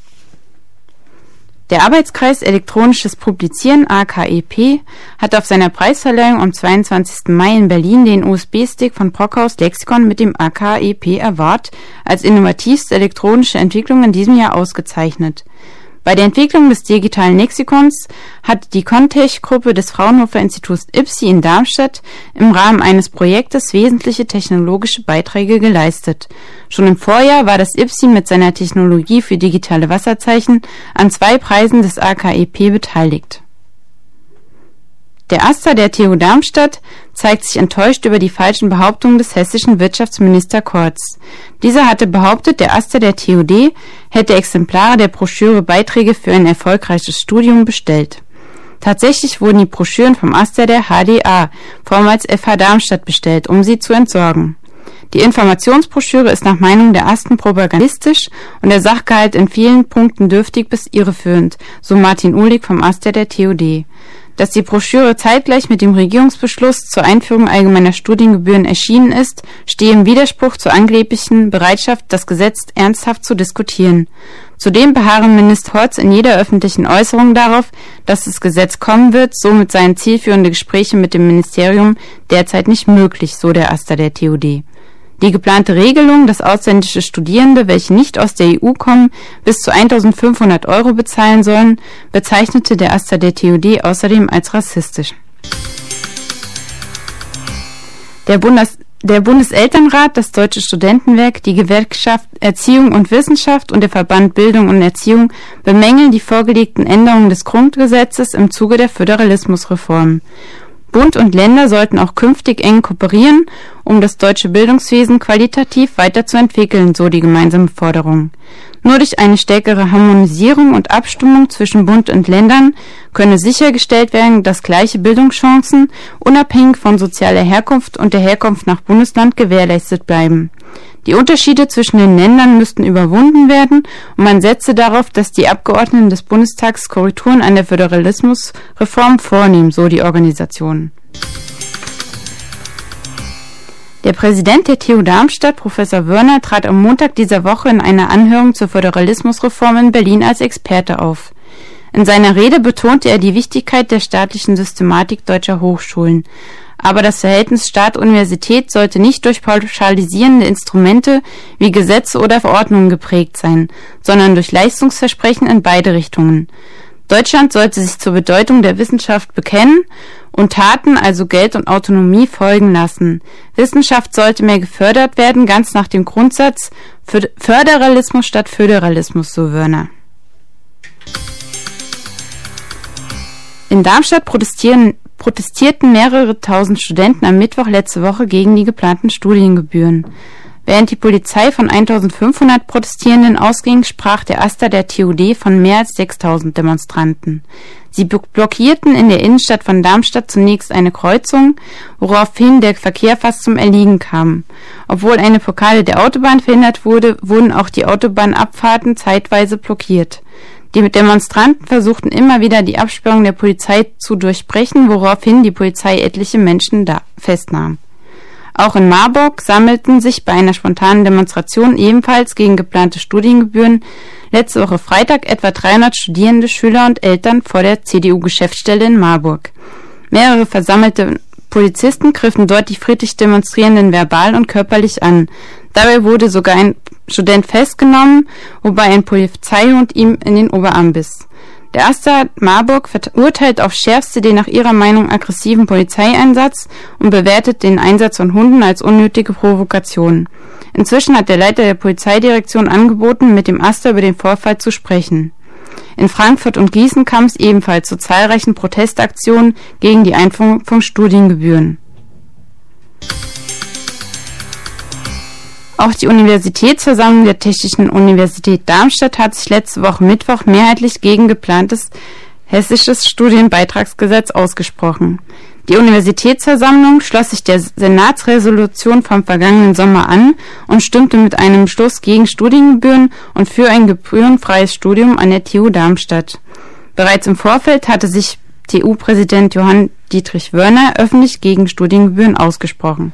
Der Arbeitskreis Elektronisches Publizieren A K E P hat auf seiner Preisverleihung am zweiundzwanzigsten Mai in Berlin den U S B-Stick von Brockhaus Lexikon mit dem A K E P Award als innovativste elektronische Entwicklung in diesem Jahr ausgezeichnet. Bei der Entwicklung des digitalen Lexikons hat die Contech-Gruppe des Fraunhofer Instituts I P S I in Darmstadt im Rahmen eines Projektes wesentliche technologische Beiträge geleistet. Schon im Vorjahr war das I P S I mit seiner Technologie für digitale Wasserzeichen an zwei Preisen des A K E P beteiligt. Der AStA der T U Darmstadt zeigt sich enttäuscht über die falschen Behauptungen des hessischen Wirtschaftsminister Kortz. Dieser hatte behauptet, der AStA der T U D hätte Exemplare der Broschüre Beiträge für ein erfolgreiches Studium bestellt. Tatsächlich wurden die Broschüren vom AStA der H D A, vormals F H Darmstadt, bestellt, um sie zu entsorgen. Die Informationsbroschüre ist nach Meinung der AStA propagandistisch und der Sachgehalt in vielen Punkten dürftig bis irreführend, so Martin Uhlig vom AStA der T U D. Dass die Broschüre zeitgleich mit dem Regierungsbeschluss zur Einführung allgemeiner Studiengebühren erschienen ist, stehe im Widerspruch zur angeblichen Bereitschaft, das Gesetz ernsthaft zu diskutieren. Zudem beharren Minister Kortz in jeder öffentlichen Äußerung darauf, dass das Gesetz kommen wird, somit seien zielführende Gespräche mit dem Ministerium derzeit nicht möglich, so der AStA der T U D. Die geplante Regelung, dass ausländische Studierende, welche nicht aus der E U kommen, bis zu eintausendfünfhundert Euro bezahlen sollen, bezeichnete der AStA der T U D außerdem als rassistisch. Der, Bundes der Bundeselternrat, das Deutsche Studentenwerk, die Gewerkschaft Erziehung und Wissenschaft und der Verband Bildung und Erziehung bemängeln die vorgelegten Änderungen des Grundgesetzes im Zuge der Föderalismusreform. Bund und Länder sollten auch künftig eng kooperieren, um das deutsche Bildungswesen qualitativ weiterzuentwickeln, so die gemeinsame Forderung. Nur durch eine stärkere Harmonisierung und Abstimmung zwischen Bund und Ländern könne sichergestellt werden, dass gleiche Bildungschancen unabhängig von sozialer Herkunft und der Herkunft nach Bundesland gewährleistet bleiben. Die Unterschiede zwischen den Ländern müssten überwunden werden und man setze darauf, dass die Abgeordneten des Bundestags Korrekturen an der Föderalismusreform vornehmen, so die Organisation. Der Präsident der T U Darmstadt, Professor Wörner, trat am Montag dieser Woche in einer Anhörung zur Föderalismusreform in Berlin als Experte auf. In seiner Rede betonte er die Wichtigkeit der staatlichen Systematik deutscher Hochschulen. Aber das Verhältnis Staat-Universität sollte nicht durch pauschalisierende Instrumente wie Gesetze oder Verordnungen geprägt sein, sondern durch Leistungsversprechen in beide Richtungen. Deutschland sollte sich zur Bedeutung der Wissenschaft bekennen und Taten, also Geld und Autonomie, folgen lassen. Wissenschaft sollte mehr gefördert werden, ganz nach dem Grundsatz Föderalismus statt Föderalismus, so Wörner. In Darmstadt protestieren protestierten mehrere tausend Studenten am Mittwoch letzte Woche gegen die geplanten Studiengebühren. Während die Polizei von eintausendfünfhundert Protestierenden ausging, sprach der AStA der T U D von mehr als sechstausend Demonstranten. Sie blockierten in der Innenstadt von Darmstadt zunächst eine Kreuzung, woraufhin der Verkehr fast zum Erliegen kam. Obwohl eine Blockade der Autobahn verhindert wurde, wurden auch die Autobahnabfahrten zeitweise blockiert. Die Demonstranten versuchten immer wieder, die Absperrung der Polizei zu durchbrechen, woraufhin die Polizei etliche Menschen da festnahm. Auch in Marburg sammelten sich bei einer spontanen Demonstration ebenfalls gegen geplante Studiengebühren letzte Woche Freitag etwa dreihundert Studierende, Schüler und Eltern vor der C D U-Geschäftsstelle in Marburg. Mehrere versammelte Polizisten griffen dort die friedlich Demonstrierenden verbal und körperlich an. Dabei wurde sogar ein Student festgenommen, wobei ein Polizeihund ihm in den Oberarm biss. Der AStA Marburg verurteilt aufs Schärfste den nach ihrer Meinung aggressiven Polizeieinsatz und bewertet den Einsatz von Hunden als unnötige Provokation. Inzwischen hat der Leiter der Polizeidirektion angeboten, mit dem AStA über den Vorfall zu sprechen. In Frankfurt und Gießen kam es ebenfalls zu zahlreichen Protestaktionen gegen die Einführung von Studiengebühren. Auch die Universitätsversammlung der Technischen Universität Darmstadt hat sich letzte Woche Mittwoch mehrheitlich gegen geplantes hessisches Studienbeitragsgesetz ausgesprochen. Die Universitätsversammlung schloss sich der Senatsresolution vom vergangenen Sommer an und stimmte mit einem Beschluss gegen Studiengebühren und für ein gebührenfreies Studium an der T U Darmstadt. Bereits im Vorfeld hatte sich T U-Präsident Johann Dietrich Wörner öffentlich gegen Studiengebühren ausgesprochen.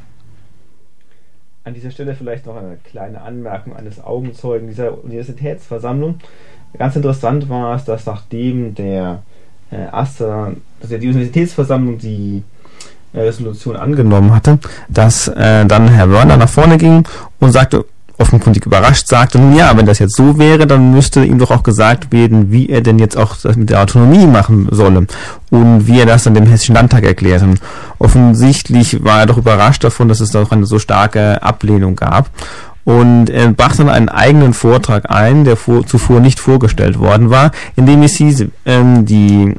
An dieser Stelle vielleicht noch eine kleine Anmerkung eines Augenzeugen dieser Universitätsversammlung. Ganz interessant war es, dass nachdem der äh, AStA, dass die Universitätsversammlung die äh, Resolution angenommen hatte, dass äh, dann Herr Wörner nach vorne ging und sagte, offenkundig überrascht, sagte, nun ja, wenn das jetzt so wäre, dann müsste ihm doch auch gesagt werden, wie er denn jetzt auch das mit der Autonomie machen solle und wie er das dann dem Hessischen Landtag erklärt. Und offensichtlich war er doch überrascht davon, dass es doch eine so starke Ablehnung gab. Und er brachte dann einen eigenen Vortrag ein, der vor, zuvor nicht vorgestellt worden war, in dem es hieß, ähm, die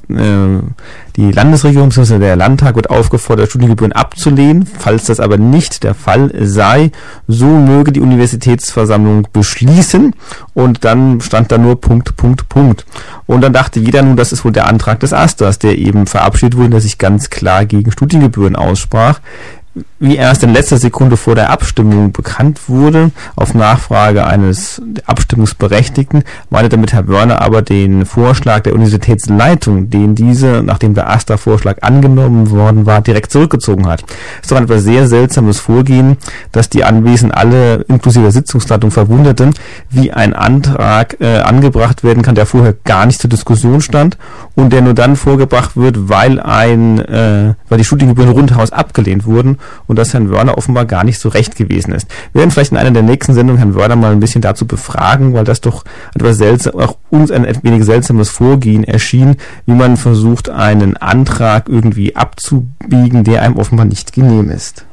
die Landesregierung bzw. der Landtag wird aufgefordert, Studiengebühren abzulehnen. Falls das aber nicht der Fall sei, so möge die Universitätsversammlung beschließen. Und dann stand da nur Punkt, Punkt, Punkt. Und dann dachte jeder nun, das ist wohl der Antrag des AStAs, der eben verabschiedet wurde, der sich ganz klar gegen Studiengebühren aussprach. Wie erst in letzter Sekunde vor der Abstimmung bekannt wurde, auf Nachfrage eines Abstimmungsberechtigten, meinte damit Herr Wörner aber den Vorschlag der Universitätsleitung, den diese, nachdem der AStA-Vorschlag angenommen worden war, direkt zurückgezogen hat. Das ist doch ein etwas sehr seltsames Vorgehen, dass die Anwesenden alle inklusive der Sitzungsleitung verwunderten, wie ein Antrag äh, angebracht werden kann, der vorher gar nicht zur Diskussion stand und der nur dann vorgebracht wird, weil ein, äh, weil die Studiengebühren rundhaus abgelehnt wurden und dass Herrn Wörner offenbar gar nicht so recht gewesen ist. Wir werden vielleicht in einer der nächsten Sendungen Herrn Wörner mal ein bisschen dazu befragen, weil das doch etwas seltsam, auch uns ein wenig seltsames Vorgehen erschien, wie man versucht, einen Antrag irgendwie abzubiegen, der einem offenbar nicht genehm ist.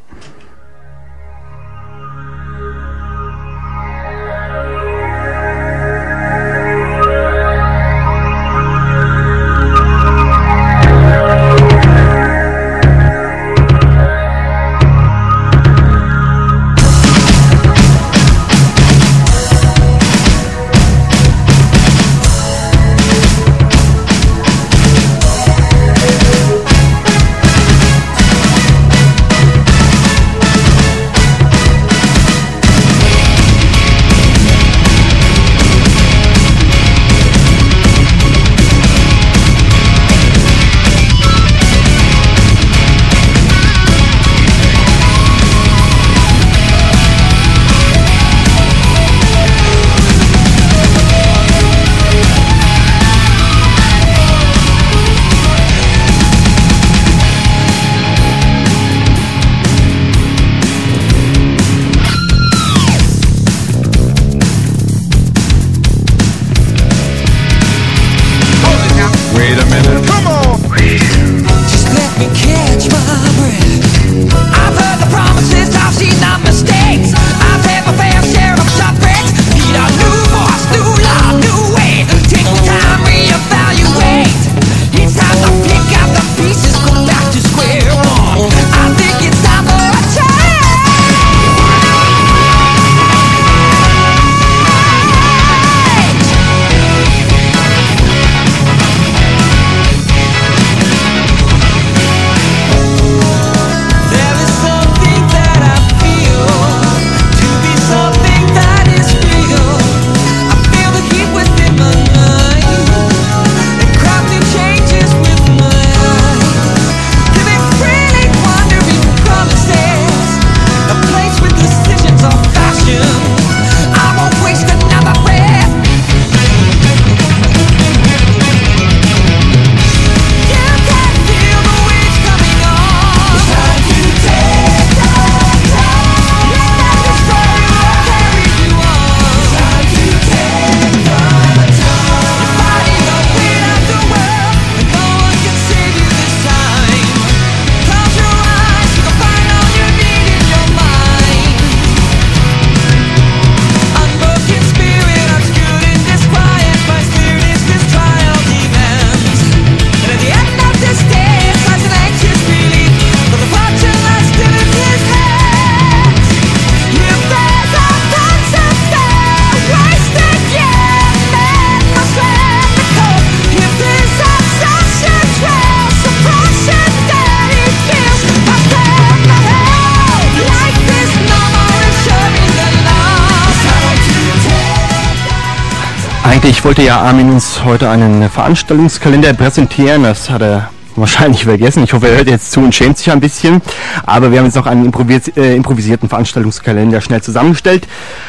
Ich wollte ja Armin uns heute einen Veranstaltungskalender präsentieren, das hat er wahrscheinlich vergessen. Ich hoffe, er hört jetzt zu und schämt sich ein bisschen. Aber wir haben jetzt noch einen improvis- äh, improvisierten Veranstaltungskalender schnell zusammengestellt.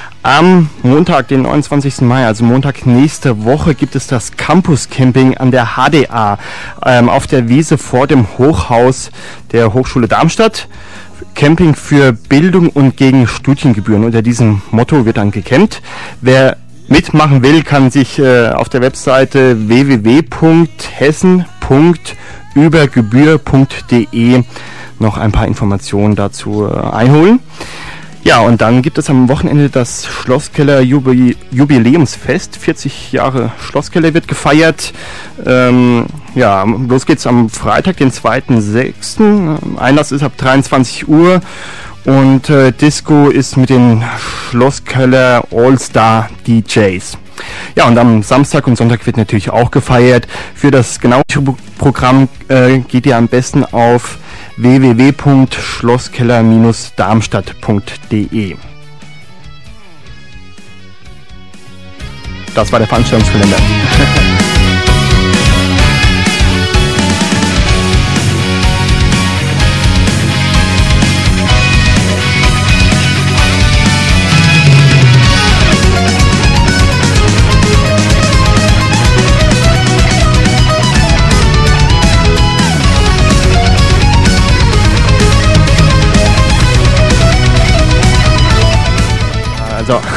Am Montag, den neunundzwanzigsten Mai, also Montag nächste Woche, gibt es das Campus Camping an der H D A ähm, auf der Wiese vor dem Hochhaus der Hochschule Darmstadt. Camping für Bildung und gegen Studiengebühren. Unter diesem Motto wird dann gecampt. Wer mitmachen will, kann sich äh, auf der Webseite w w w punkt hessen punkt über gebühr punkt d e noch ein paar Informationen dazu äh, einholen. Ja, und dann gibt es am Wochenende das Schlosskeller Jubi- Jubiläumsfest. vierzig Jahre Schlosskeller wird gefeiert. Ähm, ja, los geht's am Freitag, den zweiten sechsten Einlass ist ab dreiundzwanzig Uhr. Und äh, Disco ist mit den Schlosskeller All-Star D Js. Ja, und am Samstag und Sonntag wird natürlich auch gefeiert. Für das genaue Programm äh, geht ihr am besten auf w w w punkt schlosskeller Bindestrich darmstadt punkt d e. Das war der Veranstaltungskalender.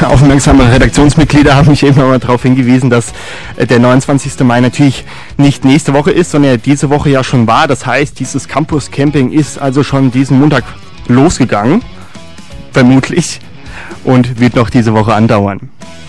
aufmerksame Redaktionsmitglieder haben mich eben mal darauf hingewiesen, dass der neunundzwanzigsten Mai natürlich nicht nächste Woche ist, sondern diese Woche ja schon war. Das heißt, dieses Campus Camping ist also schon diesen Montag losgegangen, vermutlich, und wird noch diese Woche andauern.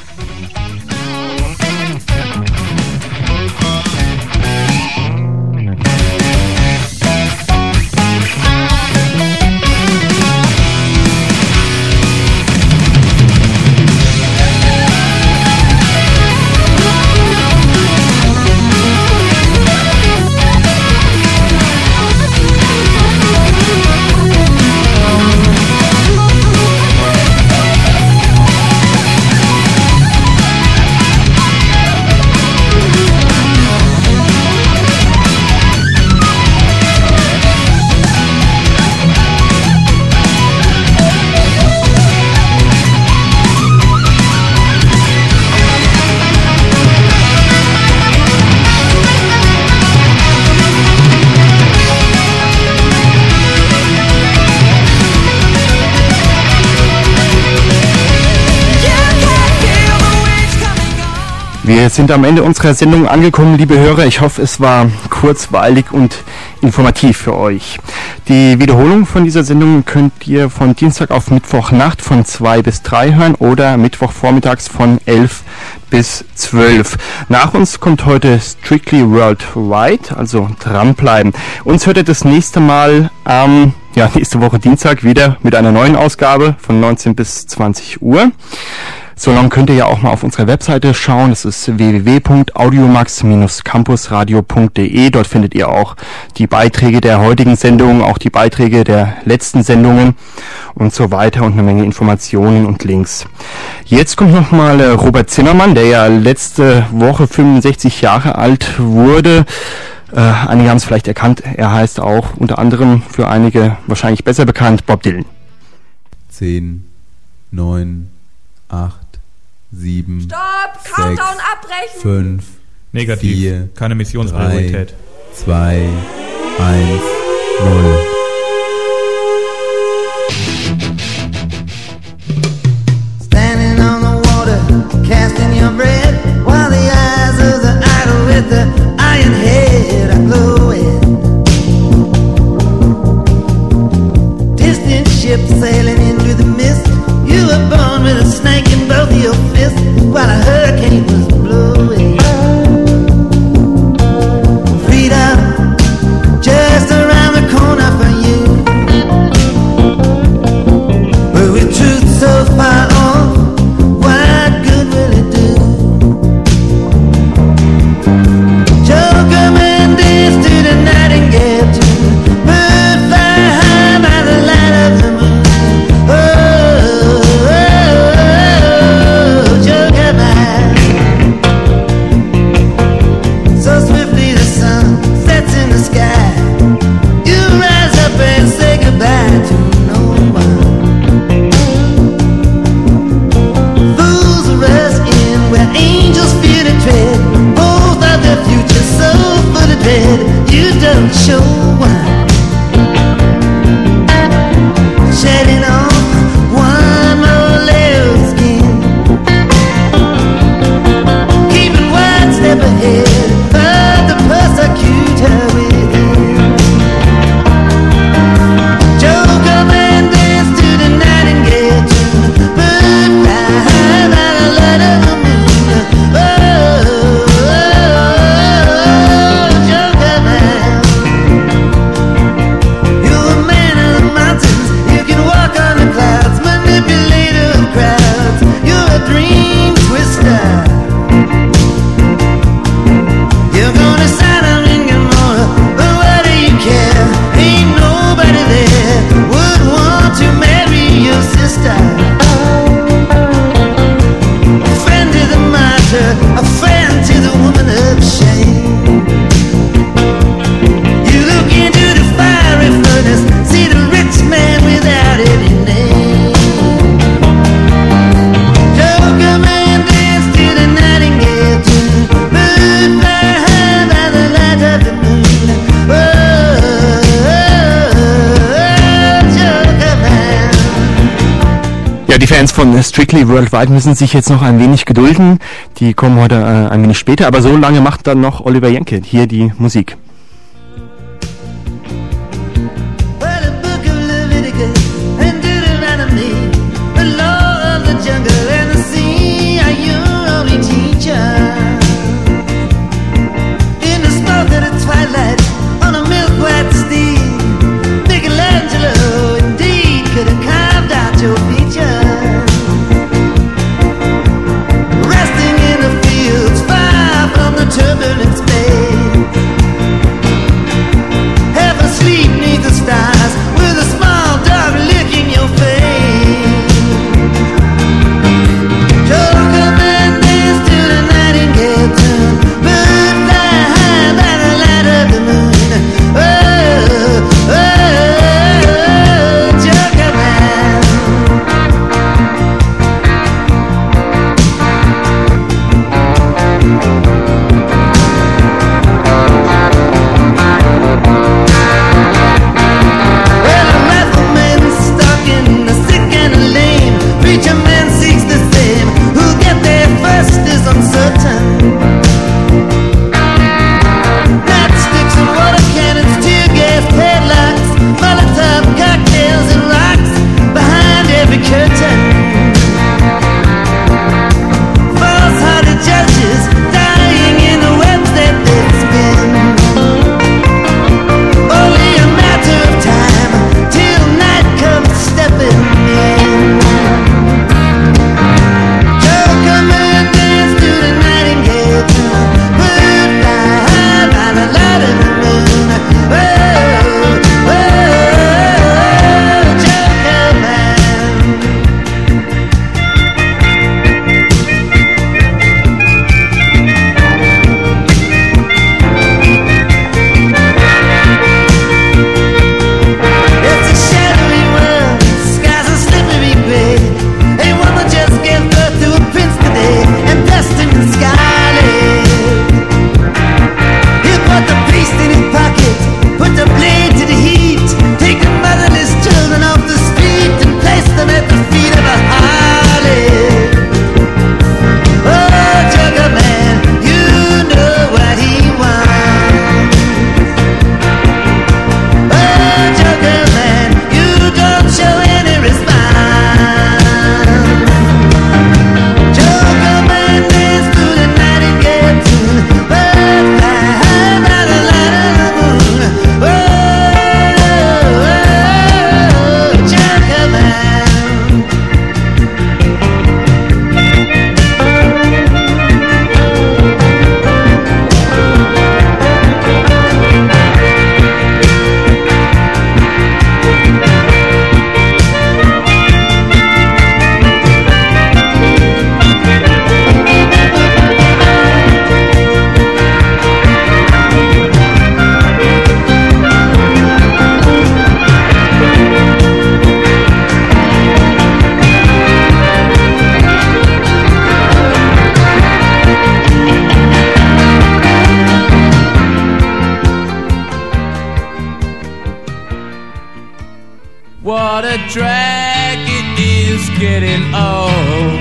Wir sind am Ende unserer Sendung angekommen, liebe Hörer. Ich hoffe, es war kurzweilig und informativ für euch. Die Wiederholung von dieser Sendung könnt ihr von Dienstag auf Mittwochnacht von zwei bis drei hören oder Mittwochvormittags von elf bis zwölf. Nach uns kommt heute Strictly Worldwide, also dranbleiben. Uns hört ihr das nächste Mal am, ähm, ja, nächste Woche Dienstag wieder mit einer neuen Ausgabe von neunzehn bis zwanzig Uhr. So lange könnt ihr ja auch mal auf unserer Webseite schauen. Das ist w w w punkt audiomax Bindestrich campusradio punkt d e. Dort findet ihr auch die Beiträge der heutigen Sendung, auch die Beiträge der letzten Sendungen und so weiter und eine Menge Informationen und Links. Jetzt kommt nochmal äh, Robert Zimmermann, der ja letzte Woche fünfundsechzig Jahre alt wurde. Äh, einige haben es vielleicht erkannt. Er heißt auch unter anderem für einige wahrscheinlich besser bekannt Bob Dylan. zehn, neun, acht, sieben, Stopp! Countdown abbrechen! fünf, Negativ. vier, keine Missionspriorität. zwei, eins, null. Standing on the water, casting your bread, while the eyes of the idol with the iron head are glowing. Distant ships sailing into the mist. You were born with a snake in both of your fists while a hurricane was blowing. Freedom, just around the corner for Fans von Strictly Worldwide müssen sich jetzt noch ein wenig gedulden. Die kommen heute äh, ein wenig später, aber so lange macht dann noch Oliver Jenke hier die Musik. Turbulence, babe. Have a sleep neath the stars with a small dog licking your face. Joker man dance to the nightingale tune. Bird fly high by the light of the moon. Oh, oh, oh, Joker man. What a drag it is getting old.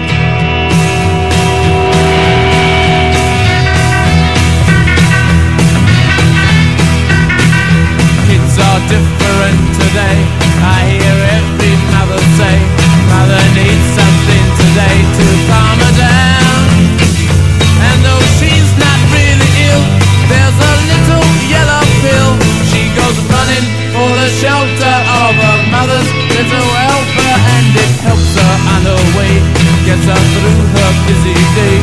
Kids are different today. I hear every mother say, mother needs something today to calm her down. And though she's not really ill, there's a little yellow pill. She goes running for the shelter of her mother's little helper, and it helps her on her way, gets her through her busy day.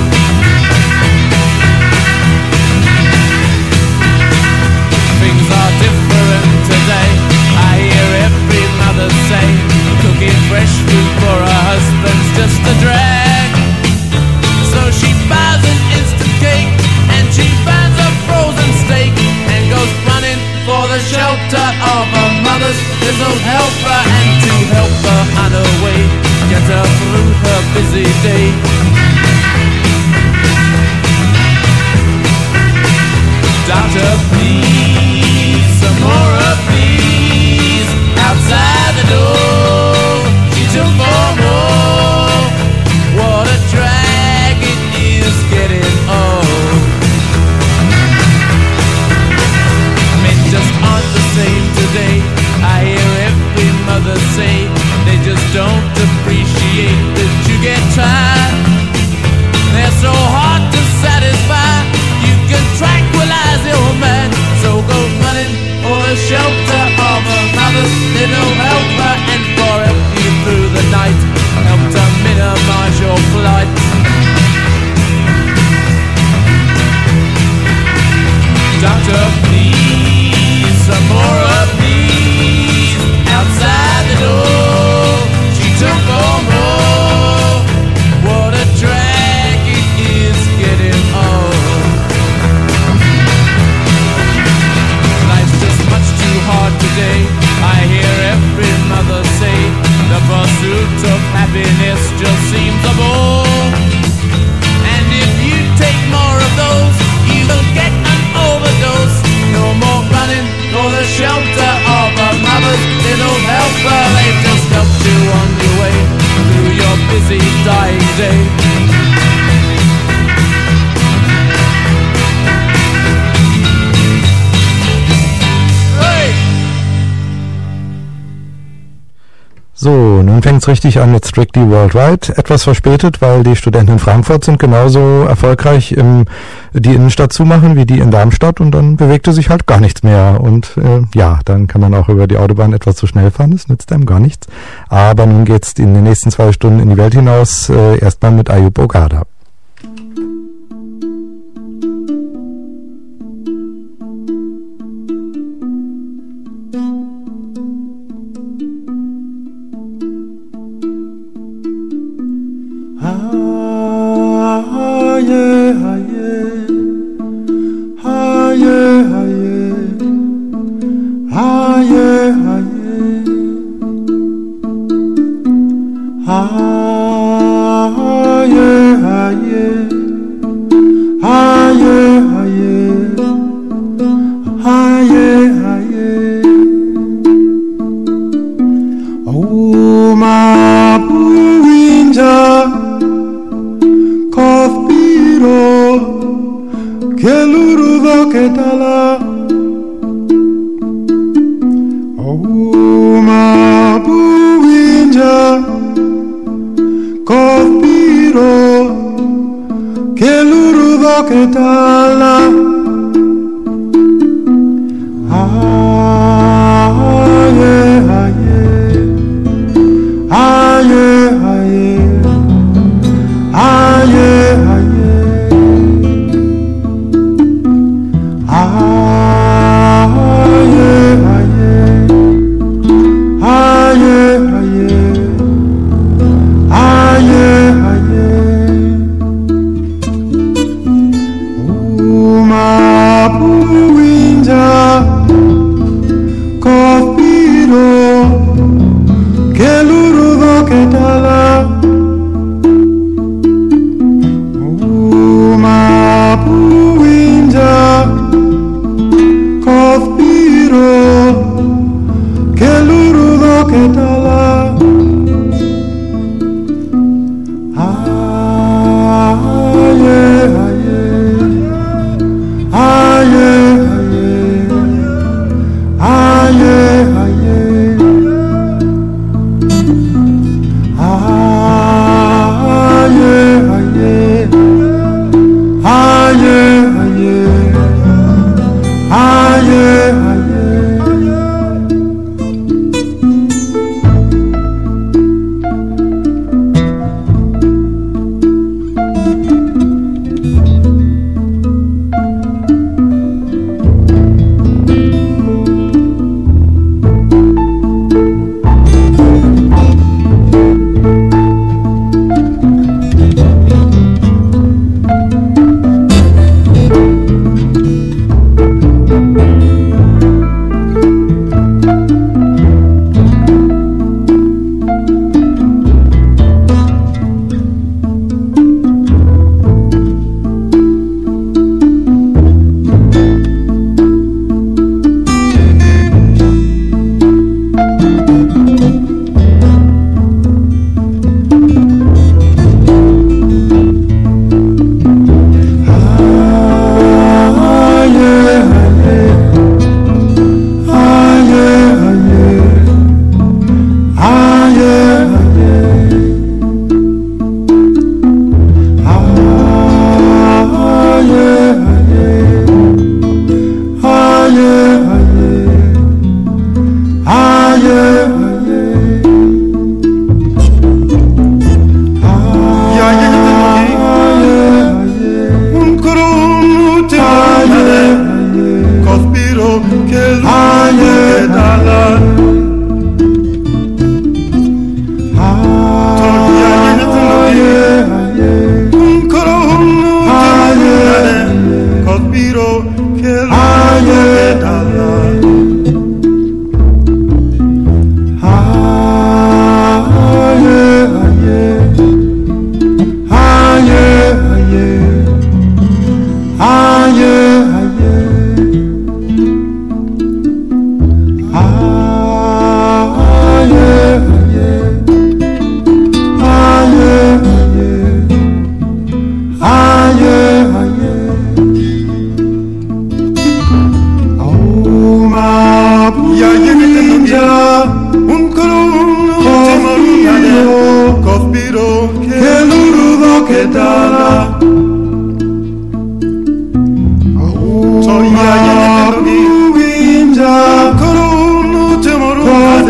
Things are different today. I hear every mother say, cooking fresh food for her husband's just a drag. So she buys an instant cake, and she finds a frozen steak, and goes running for the shelter of her mother's little helper, and to help her on her way, get her through her busy day. Doctor, please, some more of these outside the door. She took four more pursuit of happiness just seems a bore. And if you take more of those, you will get an overdose. No more running for the shelter of a mother's little helper. They've just helped you on your way through your busy dying day. So, nun fängt's richtig an mit Strictly Worldwide. Etwas verspätet, weil die Studenten in Frankfurt sind genauso erfolgreich im die Innenstadt zumachen wie die in Darmstadt und dann bewegte sich halt gar nichts mehr. Und äh, ja, dann kann man auch über die Autobahn etwas zu schnell fahren, das nützt einem gar nichts. Aber nun geht's in den nächsten zwei Stunden in die Welt hinaus, äh, erstmal mit Ayub Ogada. Uma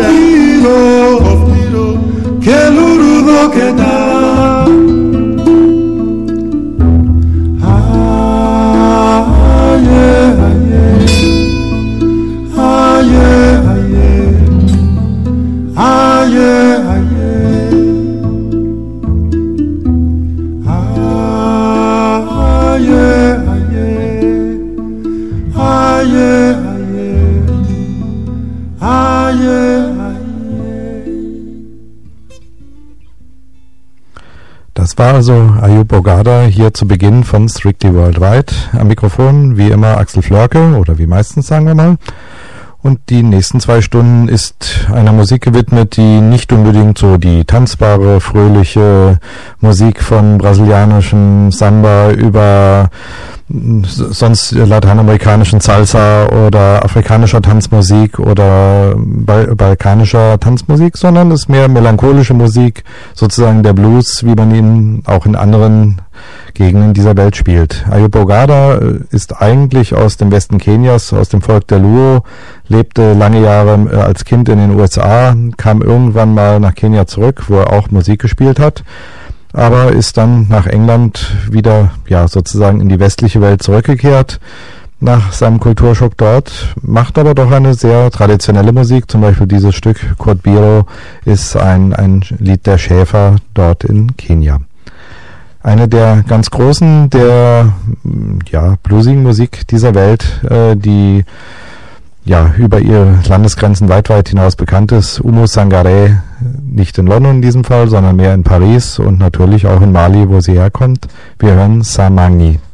Das war also Ayub Ogada hier zu Beginn von Strictly Worldwide. Am Mikrofon wie immer Axel Flörke, oder wie meistens sagen wir mal. Und die nächsten zwei Stunden ist einer Musik gewidmet, die nicht unbedingt so die tanzbare, fröhliche Musik von brasilianischem Samba über sonst lateinamerikanischen Salsa oder afrikanischer Tanzmusik oder bal- balkanischer Tanzmusik, sondern es ist mehr melancholische Musik, sozusagen der Blues, wie man ihn auch in anderen Gegenden dieser Welt spielt. Ayub Ogada ist eigentlich aus dem Westen Kenias, aus dem Volk der Luo, lebte lange Jahre als Kind in den U S A, kam irgendwann mal nach Kenia zurück, wo er auch Musik gespielt hat, aber ist dann nach England wieder, ja, sozusagen in die westliche Welt zurückgekehrt nach seinem Kulturschock dort, macht aber doch eine sehr traditionelle Musik. Zum Beispiel dieses Stück Kotbiro ist ein, ein Lied der Schäfer dort in Kenia. Eine der ganz großen der ja, bluesigen Musik dieser Welt, äh, die ja über ihre Landesgrenzen weit, weit hinaus bekannt ist. Oumou Sangaré, nicht in London in diesem Fall, sondern mehr in Paris und natürlich auch in Mali, wo sie herkommt. Wir hören Samangi.